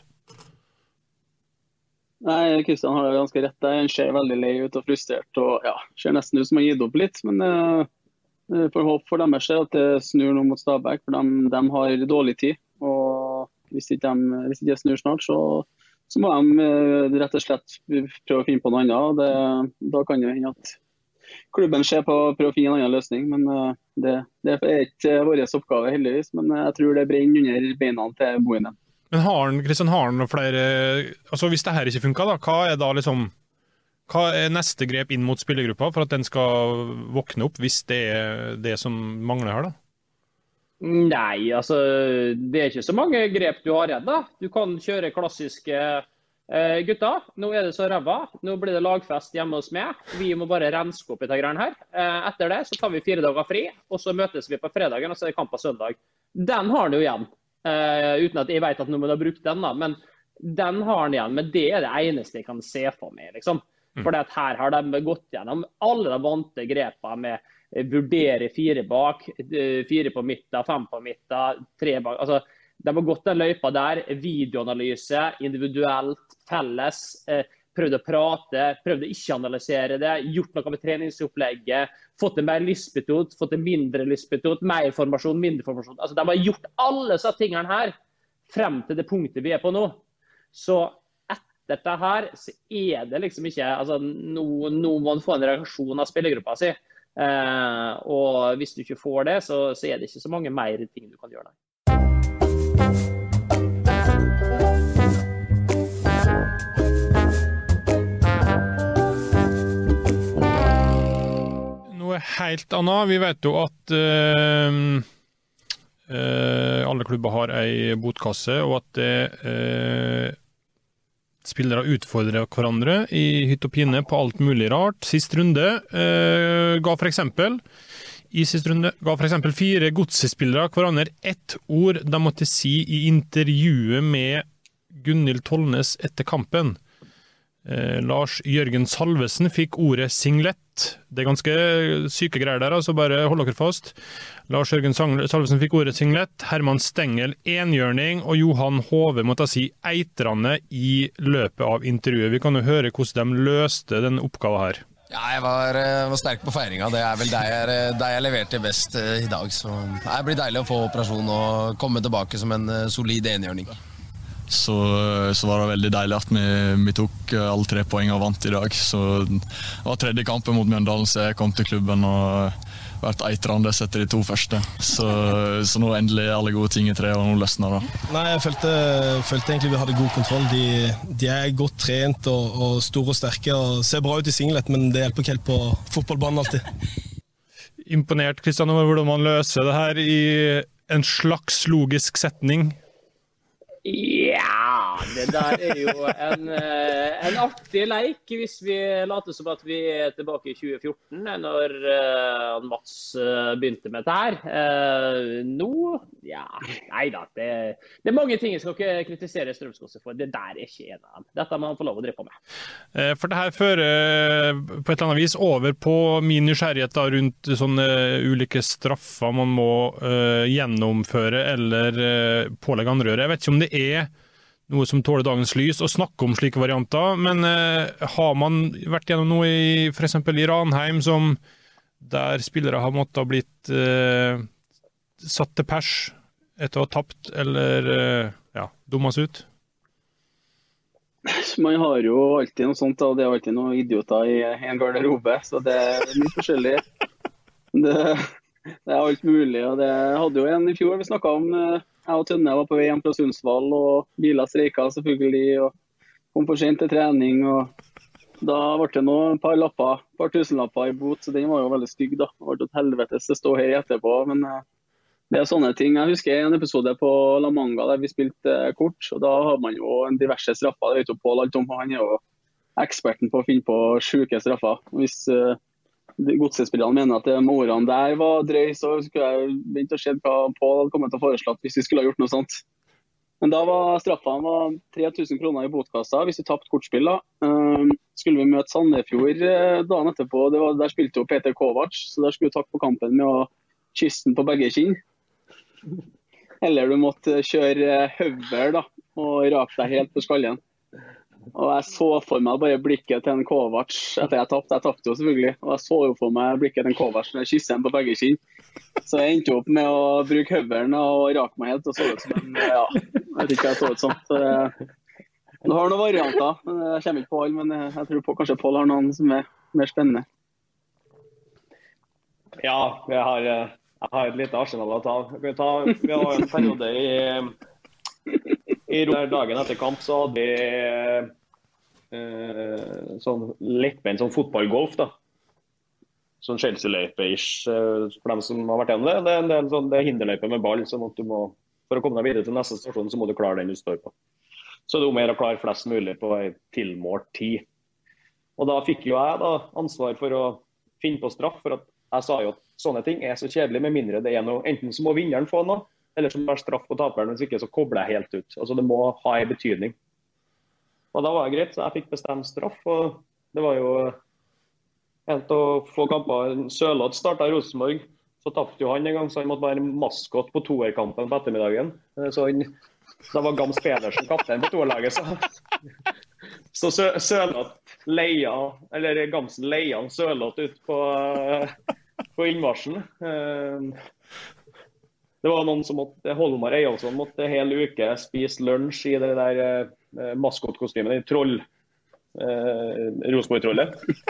Nei, Kristian har ganske rett. Han ser veldig lei ut og frustrert, og ja, ser nesten ut som han har gitt opp litt, men for håp for dem er at det snur noe mot Stabæk, for de har dårlig tid, og hvis ikke de snur snart, så må de rett og slett prøve å finne på noe annet, og da kan det hende at klubben ser på å prøve å finne en annen løsning, men det er ikke vår oppgave heldigvis, men jeg tror det brenner under beina til Bohinen. Men Kristian, har han flere, altså hvis det her ikke funker da, hva er da liksom hva er neste grep inn mot spillergruppa for at den skal våkne opp hvis det er det som mangler her da? Nei, altså det er ikke så mange grep du har igjen da. Du kan kjøre klassiske gutta, nå er det så ræva, nå blir det lagfest hjemme hos meg, vi må bare renske opp i det greiene her. Etter det så tar vi 4 dager fri, og så møtes vi på fredagen, og så er det kamp på søndag. Den har han jo igjen, uten at jeg vet at nå må du ha brukt den da, men den har han igjen, men det er det eneste jeg kan se for meg, liksom. For her har de gått gjennom alle de vante grepene med vurdere 4 bak, 4 på midten, 5 på midten, 3 bak. Altså, de har gått den løypa der, videoanalyse, individuelt, felles, prøvd å prate, prøvd å ikke analysere det, gjort noe med treningsopplegget, fått en mer lystmetod, fått en mindre lystmetod, mer formasjon, mindre formasjon. Altså, de har gjort alle disse tingene her frem til det punktet vi er på nå. Så dette her, så er det liksom ikke, altså nå må man få en reaksjon av spillergruppa si, og hvis du ikke får det, så er det ikke så mange mer ting du kan gjøre der. Noe helt annet, vi vet jo at alle klubber har en botkasse, og at det spillere utfordrer hverandre i hytt og pine på alt mulig rart. Sist runde ga for eksempel 4 godsespillere hverandre ett ord de måtte si i intervjuet med Gunhild Tollnes etter kampen. Lars Jørgen Salvesen fikk ordet singlet. Det er ganske syke greier der, altså bare hold dere fast. Lars Jørgen Salvesen fikk ordet singlet, Herman Stengel enhjørning, og Johan Hove måtte si eitrande i løpet av intervjuet. Vi kan jo høre hvordan de løste den oppgaven her. Ja, jeg var sterk på feiringa. Det er vel der jeg leverte best i dag. Så det blir deilig å få operasjon og komme tilbake som en solid enhjørning. Så var det veldig deilig at vi tok alle 3 poeng og vant i dag. Så det var 3. kampen mot Mjøndalen, så jeg kom til klubben og vært eitrende etter de 2 første. Så nå endelig alle gode ting i 3, og nå løsner det. Nei, jeg følte egentlig vi hadde god kontroll. De godt trent og store og sterke, og ser bra ut i singlet, men det hjelper ikke helt på fotballbanen alltid. Imponert, Kristian, over hvordan man løser det her i en slags logisk setning. Ja, det der jo en artig leik hvis vi later som at vi tilbake i 2014 når Mats begynte med dette her. Nå, ja, neida, det mange ting jeg skal ikke kritisere Strømsgodset for, det der ikke en av dem. Dette må han få lov å drive på med. For det her fører på et eller annet vis over på min nysgjerrighet da, rundt sånne ulike straffer man må gjennomføre eller pålegge andre. Jeg vet ikke om det noe som tåler dagens lys å snakke om slike varianter, men har man vært gjennom noe for eksempel i Ranheim der spillere har måttet ha blitt satt til pers etter å ha tapt eller dummas ut? Man har jo alltid noe sånt, og det alltid noen idioter i en garderobe, så det mye forskjellig. Det alt mulig, og det hadde jo en i fjor vi snakket om. Jeg og Tønne var på vei hjem fra Sundsvall, og biler streiket selvfølgelig, og kom for sent til trening, og da ble det et par tusenlapper i bot, så den var jo veldig stygg da. Det ble et helvetes det stod her etterpå, men det sånne ting. Jeg husker en episode på La Manga der vi spilte kort, og da har man jo en diverse straffer, det vet jo Pål alt om, han jo eksperten på å finne på syke straffer. Hvis godsespillerne mener at de ordene der var drøy, så skulle jeg begynt å se hva Pål hadde kommet til å foreslå hvis vi skulle ha gjort noe sånt. Men da var straffen 3000 kroner i botkassa hvis vi tappte kortspill. Da. Skulle vi møte Sandefjord dagen etterpå, der spilte jo Peter Kovac, så der skulle vi takke på kampen med å kysse den på begge kinn. Eller du måtte kjøre høvel da, og rake deg helt på skallen. Og jeg så for meg bare blikket til en Kovac etter jeg tappte jo selvfølgelig, og jeg så jo for meg blikket til en Kovac når jeg kysset den på begge kinn. Så jeg endte opp med å bruke høvelen og rake meg helt, og så ut som en, jeg vet ikke hva jeg så ut som. Så det har noen varianter, men jeg kommer ikke på alle, men jeg tror kanskje Pål har noen som mer spennende. Ja, jeg har et lite arsenal å ta. Vi har en periode i dagen etter kamp så hadde vi sånn lettbeint som fotballgolf da. Sånn Chelsea-løype-ish for dem som har vært gjennom det. Det er en del sånn, det er hinderløype med ball, så for å komme deg videre til neste stasjon så må du klare den du står på. Så det er om å klare flest mulig på en tilmålt tid. Og da fikk jo jeg da ansvar for å finne på straff, for at jeg sa jo at sånne ting er så kjedelig med mindre det er noe. Enten så må vinneren få noe, eller som er straff på taperen, hvis ikke så kobler jeg helt ut. Altså det må ha en betydning. Og da var det greit, så jeg fikk bestemt straff, og det var jo helt å få kamper. Sørloth startet i Rosenborg, så tappte jo han en gang, så han måtte være maskot på toerkampen på ettermiddagen. Så da var Gams Pedersen kaptein på toerlaget, så Sørloth Gamsen leia Sørloth ut på innvarsjen. Det var noen som Holmar Eyolfsson måtte hele uke spise lunsj i det der maskotkostymet, Rosenborg-trollet.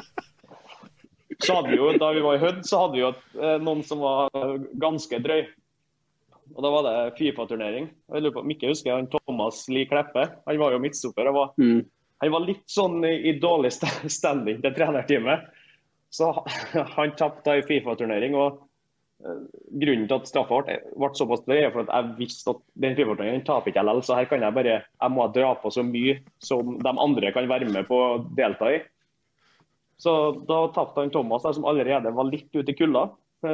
Så hadde vi jo, da vi var i Hødd, så hadde vi jo noen som var ganske drøy. Og da var det FIFA-turnering. Jeg lurer på om ikke husker han Thomas Lie Kleppe. Han var jo midtstopper. Han var litt sånn i dårlig standing til trenerteamet. Så han tappte da i FIFA-turnering, og grunnen til at straffa ble såpass drøy er for at jeg visste at den FIFA-turneringen taper ikke LL, så her kan jeg må dra på så mye som de andre kan være med på å delta i. Så da tappte han Thomas der, som allerede var litt ute i kulda.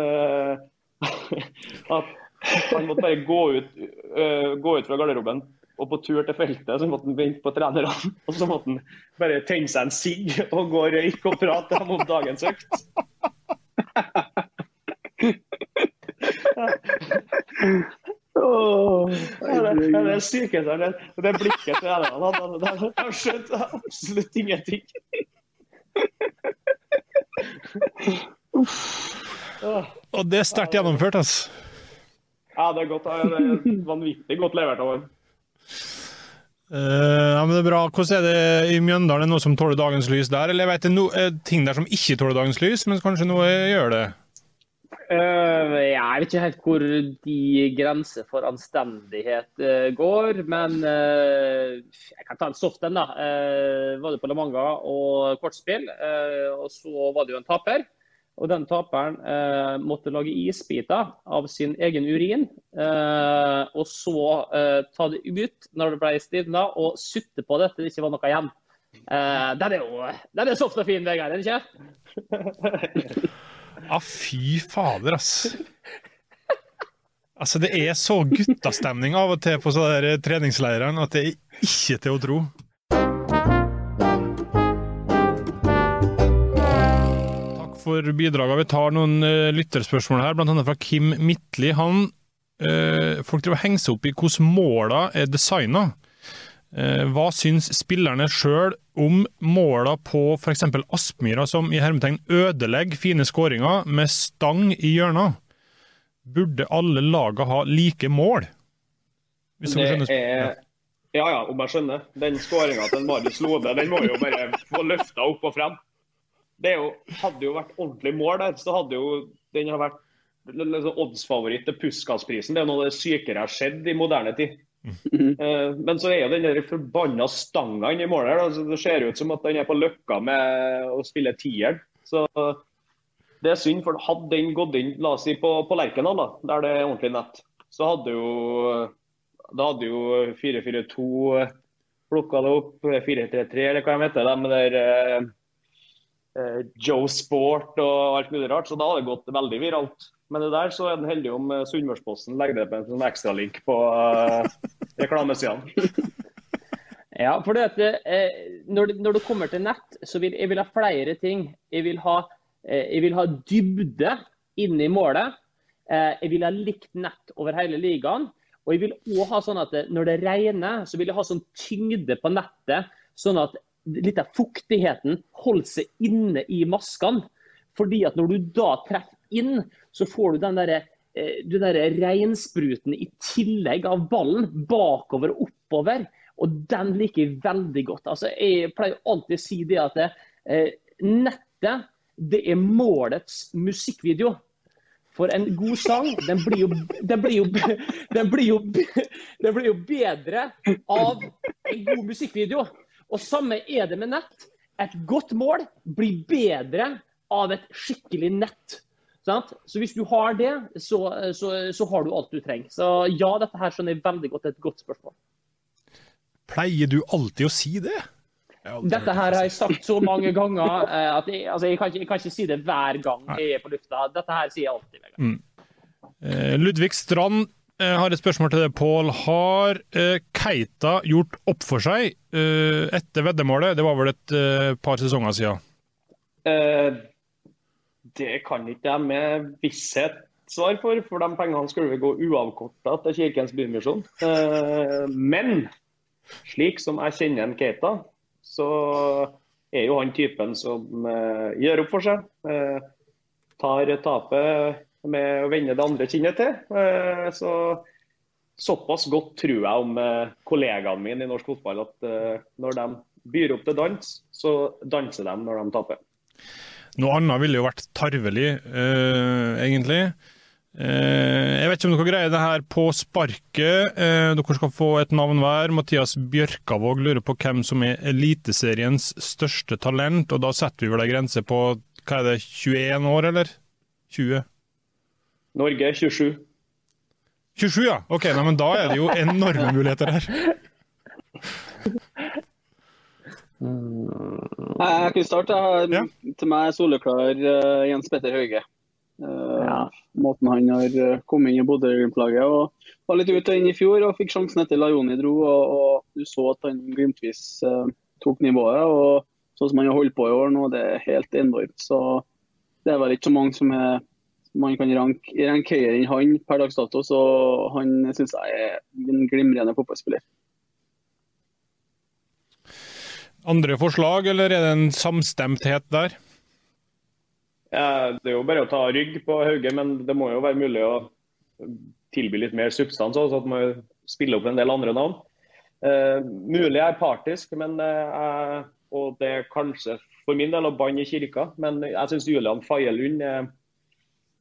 At han måtte bare gå ut fra garderoben og på tur til feltet, så måtte han vente på trenerne, og så måtte han bare tenne seg en sigg og gå og røyke og prate om dagens økt. Det er sykeste, det blikket til trenerne, det har skjønt absolutt ingenting. Og det er sterkt gjennomført, altså. Ja, det er godt. Det er vanvittig godt levert av ham. Ja, men det er bra. Hvordan er det i Mjøndalen? Er det noe som tåler dagens lys der? Eller jeg vet det er ting der som ikke tåler dagens lys, men kanskje noe gjør det? Jeg vet ikke helt hvor de grenser for anstendighet går, men jeg kan ta en soft en da. Var det på La Manga og kortspill, og så var det jo en taper. Og den taperen måtte lage isbiter av sin egen urin, og så ta det ut når det ble stivna, og sutte på det til det ikke var noe igjen. Den er soft og fin, Vegard, er det ikke? Fy fader, ass. Altså, det er så guttastemning av og til på så der treningsleirene at det er ikke til å tro. Takk for bidraget. Vi tar noen lytterspørsmål her, blant annet fra Kim Midtli. Folk tror å henge seg opp i hvordan måla er designet. Hva syns spillerne selv om måla på for eksempel Aspmyra som i hermetegn ødelegger fine skåringer med stang i hjørnet? Burde alle laget ha like mål? Om jeg skjønner. Den skåringen til Marius Lode, den må jo bare få løftet opp og frem. Det hadde jo vært ordentlig mål der, så hadde jo den vært oddsfavoritt til Puskas-prisen. Det er noe av det sykere har skjedd i moderne tid. Men så er jo den der forbanna stangen i målet her, det ser ut som at den er på løkka med å spille tieren, så det er synd, for hadde den gått inn, la oss si på Lerkendal da, der det er ordentlig nett, så hadde jo 4-4-2 plukket det opp, 4-3-3 eller hva jeg vet det, med der Joe Sport og alt mulig rart, så da hadde det gått veldig viralt. Men det der så er den heldig om Sunnmørsposten legger det på en sånn ekstra link på reklamesiden. Ja, for det at når det kommer til nett, så jeg vil ha flere ting. Jeg vil ha dybde inn i målet. Jeg vil ha likt nett over hele ligaen. Og jeg vil også ha sånn at når det regner, så vil jeg ha sånn tyngde på nettet, sånn at litt av fuktigheten holder seg inne i maskene. Fordi at når du da treffer inn, så får du den der regnspruten i tillegg av ballen, bakover og oppover, og den liker jeg veldig godt. Altså, jeg pleier alltid å si det at nettet, det er målets musikkvideo. For en god sang, den blir jo bedre av en god musikkvideo. Og samme er det med nett. Et godt mål blir bedre av et skikkelig nett. Sant? Så hvis du har det, så har du alt du trenger. Så ja, dette her skjønner jeg veldig godt, et godt spørsmål. Pleier du alltid å si det? Dette her har jeg sagt så mange ganger, at jeg kan ikke si det hver gang jeg er på lufta. Dette her sier jeg alltid. Ludvig Strand har et spørsmål til deg, Pål. Har Keita gjort opp for seg etter veddemålet? Det var vel et par sesonger siden. Det kan ikke jeg med visshet svar for de pengene skulle vi gå uavkortet til Kirkens Bymisjon. Men slik som jeg kjenner en Keita, så er jo han typen som gjør opp for seg, tar tapet med å vende det andre kinnet til. Såpass godt tror jeg om kollegaene mine i norsk fotball at når de byr opp til dans, så danser de når de taper. Noe annet ville jo vært tarvelig, egentlig. Jeg vet ikke om dere greier det her på sparket. Dere skal få et navn hver. Mathias Bjørkavåg lurer på hvem som er eliteseriens største talent, og da setter vi vel en grense på, hva er det, 21 år, eller? 20? Norge, 27. 27, ja. Ok, men da er det jo enorme muligheter her. Jeg kan starte. Til meg soleklar Jens Petter Hauge. Måten han har kommet inn i Bodø-Glimt-laget og var litt ute inn i fjor og fikk sjansen etter Lajoni dro, og du så at han glimtvis tok nivået, og sånn som han har holdt på i år nå, det er helt enormt. Så det er vel ikke så mange som man kan ranke høyere enn han per dags dato, så han synes jeg er en glimrende fotballspiller. Andre forslag, eller er det en samstemthet der? Det er jo bare å ta rygg på Hauge, men det må jo være mulig å tilby litt mer substans, så at man spiller opp en del andre navn. Mulig er partisk, men, og det er kanskje for min del å banne i kirka, men jeg synes Julian Faye Lund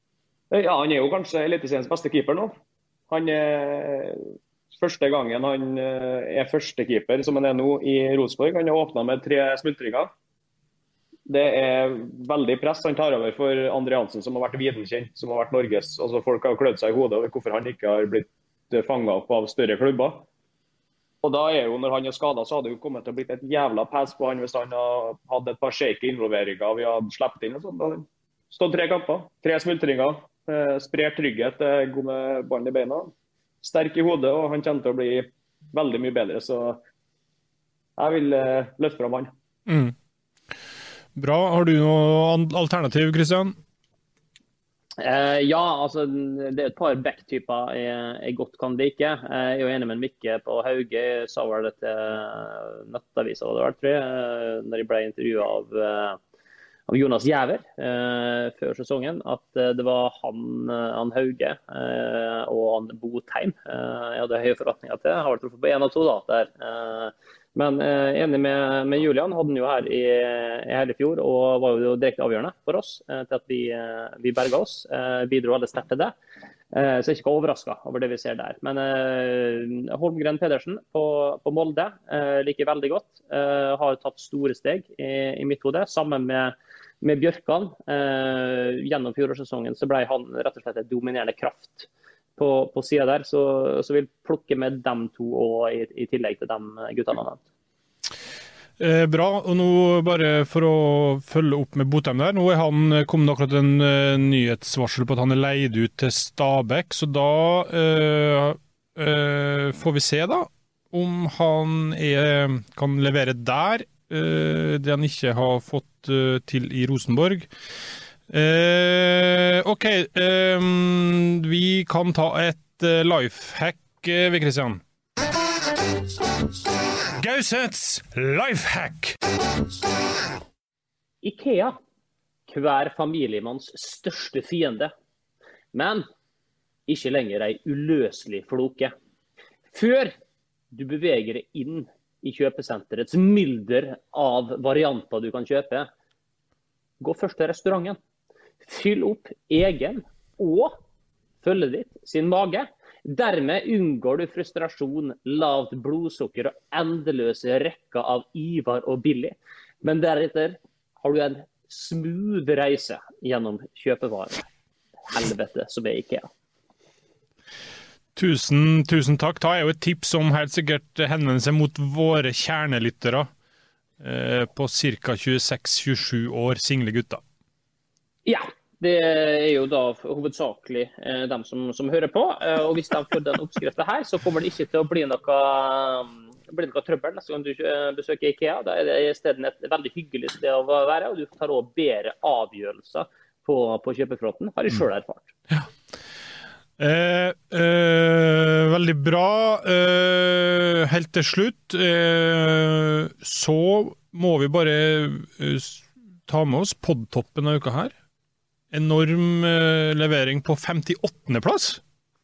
Ja, han jo kanskje eliteseriens beste keeper nå. Han første gangen han førstekeeper, som han nå i Rosenborg. Han har åpnet med 3 smultringer. Det veldig press. Han tar over for André Hansen, som har vært videnkjent, som har vært Norges. Altså, folk har klødd seg i hodet over hvorfor han ikke har blitt fanget opp av større klubber. Og da jo, når han skadet, så hadde det jo kommet til å blitt et jævla pass på han hvis han hadde et par shaky involveringer vi hadde sleppet inn og sånt. Da stod 3 kamper, 3 smultringer, sprer trygghet, god med ballen i beina, sterk i hodet, og han kommer til å bli veldig mye bedre, så jeg vil løfte frem han. Bra. Har du noe alternativ, Christian? Ja, altså det et par back-typer jeg godt kan like. Jeg jo enig med Mikke på Hauge. Jeg sa vel det til Nettavisa, tror jeg, når jeg ble intervjuet av Jonas Jæver før sesongen, at det var han Hauge og han Botheim. Jeg hadde høye forretninger til. Jeg har vært truffet på 1 og 2 da, der. Men enig med Julian, hadde han jo her i hele fjor, og var jo direkte avgjørende for oss til at vi berget oss, bidro veldig sterkt til det. Så jeg er ikke overrasket over det vi ser der. Men Holmgren Pedersen på Molde liker veldig godt, har tatt store steg i mitt hode, sammen med Bjørkan. Gjennom fjorårssesongen så ble han rett og slett et dominerende kraft på siden der, så vil plukke med dem 2 og i tillegg til dem guttene han nevnt. Bra, og nå bare for å følge opp med Botheim der, nå kom det akkurat en nyhetsvarsel på at han leid ut til Stabæk, så da får vi se da, om han kan levere der, det han ikke har fått til i Rosenborg. Ok, vi kan ta et lifehack, Christian. Gausets lifehack. IKEA, hver familiemanns største fiende, men ikke lenger en uløselig floke. Før du beveger deg inn i kjøpesenterets mylder av varianter du kan kjøpe, gå først til restauranten. Fyll opp egen og følge ditt sin mage. Dermed unngår du frustrasjon, lavt blodsukker og endeløse rekker av Ivar og Billy. Men deretter har du en smooth reise gjennom kjøpevaren. Helvete som IKEA. Tusen takk. Ta jo et tips som helt sikkert henvender seg mot våre kjernelyttere på ca. 26-27 år, single gutter. Ja, det jo da hovedsakelig dem som hører på, og hvis de får den oppskriften her, så kommer det ikke til å bli noe trøbbel neste gang du besøker IKEA. Da det i stedet et veldig hyggelig sted å være, og du tar også bedre avgjørelser på kjøpefronten, har jeg selv erfart. Ja. Veldig bra. Helt til slutt så må vi bare ta med oss poddtoppen av uka her. Enorm levering på 58. plass.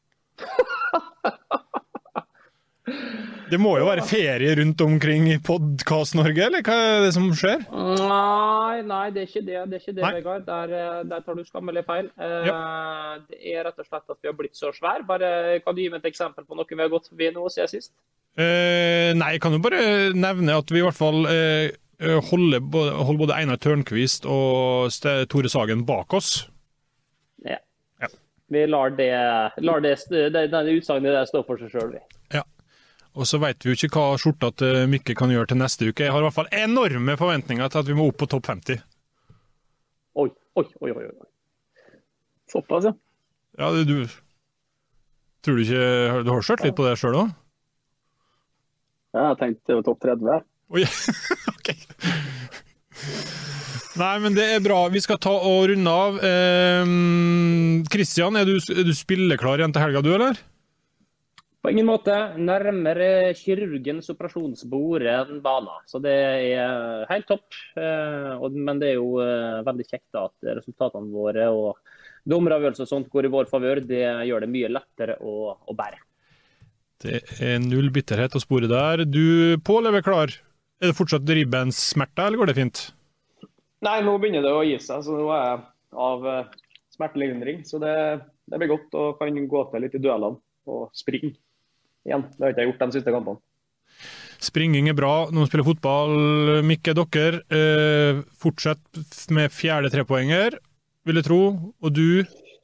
Det må jo være ferie rundt omkring i Podcast Norge, eller hva det som skjer? Nei, det ikke det, Vegard. Der tar du skammelig feil. Det rett og slett at vi har blitt så svær. Bare kan du gi meg et eksempel på noe vi har gått forbi nå siden sist? Nei, jeg kan jo bare nevne at vi i hvert fall holder både Einar Tørnqvist og Tore Sagen bak oss. Ja. Vi lar det utsagnet der stå for seg selv. Ja. Og så vet vi jo ikke hva skjorta til Mikke kan gjøre til neste uke. Jeg har i hvert fall enorme forventninger til at vi må opp på topp 50. Oi. Såpass, ja. Ja, du tror du ikke du har skjørt litt på det selv også? Ja, jeg tenkte det var topp 30. Oi, ok. Nei, men det bra. Vi skal ta og runde av. Christian, er du spilleklar igjen til helga, du, eller? På ingen måte. Nærmere kirurgens operasjonsbord enn bana. Så det helt topp. Men det jo veldig kjekt at resultatene våre og dommeravgjørelser og sånt går i vår favør. Det gjør det mye lettere å bære. Det null bitterhet å spore der. Du, Pål, er klar? Er det fortsatt ribbensmerter, eller går det fint? Nei, nå begynner det å gi seg, så nå jeg av smertelindring. Så det blir godt å kan gå til litt i duellene og springe igjen. Det har ikke jeg gjort de siste kampene. Springing bra, noen spiller fotball. Mikke, dere fortsett med 4. 3-poenger, vil jeg tro. Og du?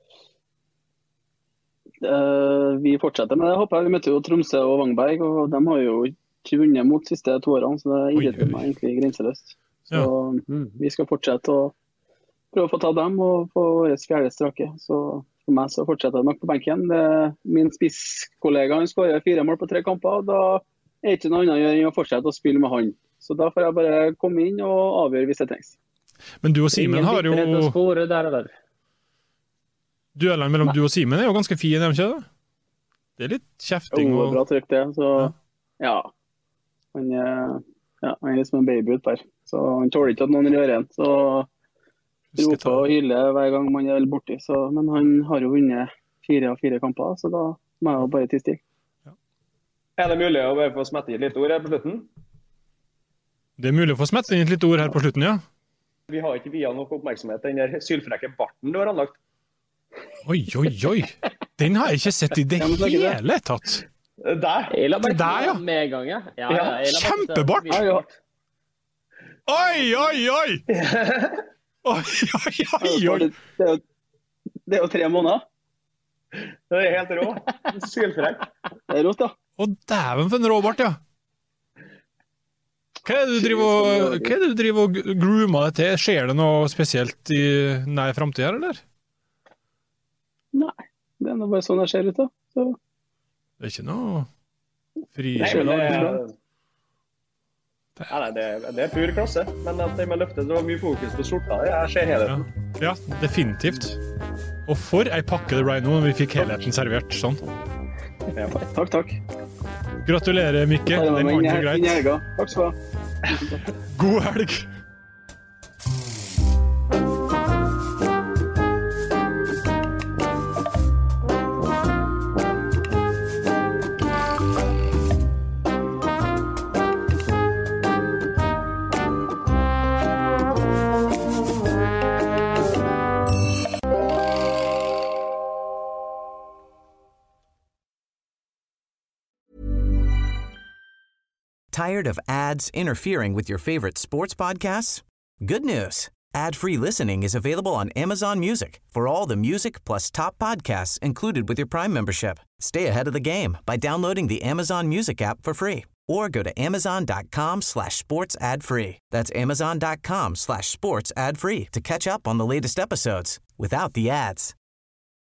Vi fortsetter med det, håper jeg. Vi møter jo Tromsø og Vangberg, og de har jo ikke vunnet mot de siste 2 årene, så det irriterer meg egentlig grenseløst. Så vi skal fortsette å prøve å få ta dem og få våre 4. strake. Så for meg så fortsetter jeg nok på benken. Min spisskollega han skårer 4 mål på 3 kamper, og da er ikke noe annet å gjøre enn å fortsette å spille med han. Så da får jeg bare komme inn og avgjøre hvis det trengs. Men du og Simen har jo... Duellene mellom du og Simen er jo ganske fine, er de ikke det? Det er litt kjefting og... bra trykk det, så ja. Han er liksom en baby ut der. Så han tåler ikke at noen rører en. Så roper og hyler hver gang man er borti. Men han har jo vunnet 4 av 4 kamper, så da må jeg jo bare tie stille. Er det mulig å bare få smette inn litt ord her på slutten? Det er mulig å få smette inn litt ord her på slutten, ja. Vi har ikke via nok oppmerksomhet den der sylfrekke barten du har anlagt. Oi. Den har jeg ikke sett i det hele tatt. Der? Jeg la meg der, ja. Med en gang, ja. Kjempebart! Oi! Det er jo 3 måneder. Det er helt rå. Sylfrekk. Det er rått, da. Å, dæven for en råbart, ja. Hva er det du driver og groomer deg til? Skjer det noe spesielt i nær fremtid her, eller? Nei, det er noe bare sånn det ser ut, da. Så. Det er ikke noe fri... Det er pur klasse, men at de må løfte så mye fokus på skjorta, jeg ser helheten. Ja, definitivt. Og for ei pakke det ble nå når vi fikk helheten servert, sånn. Ja, takk. Gratulerer, Mikke. Det var ikke greit. Takk skal du ha. God helg! Tired of ads interfering with your favorite sports podcasts? Good news. Ad-free listening is available on Amazon Music for all the music plus top podcasts included with your Prime membership. Stay ahead of the game by downloading the Amazon Music app for free or go to amazon.com/sports ad-free. That's amazon.com/sports ad-free to catch up on the latest episodes without the ads.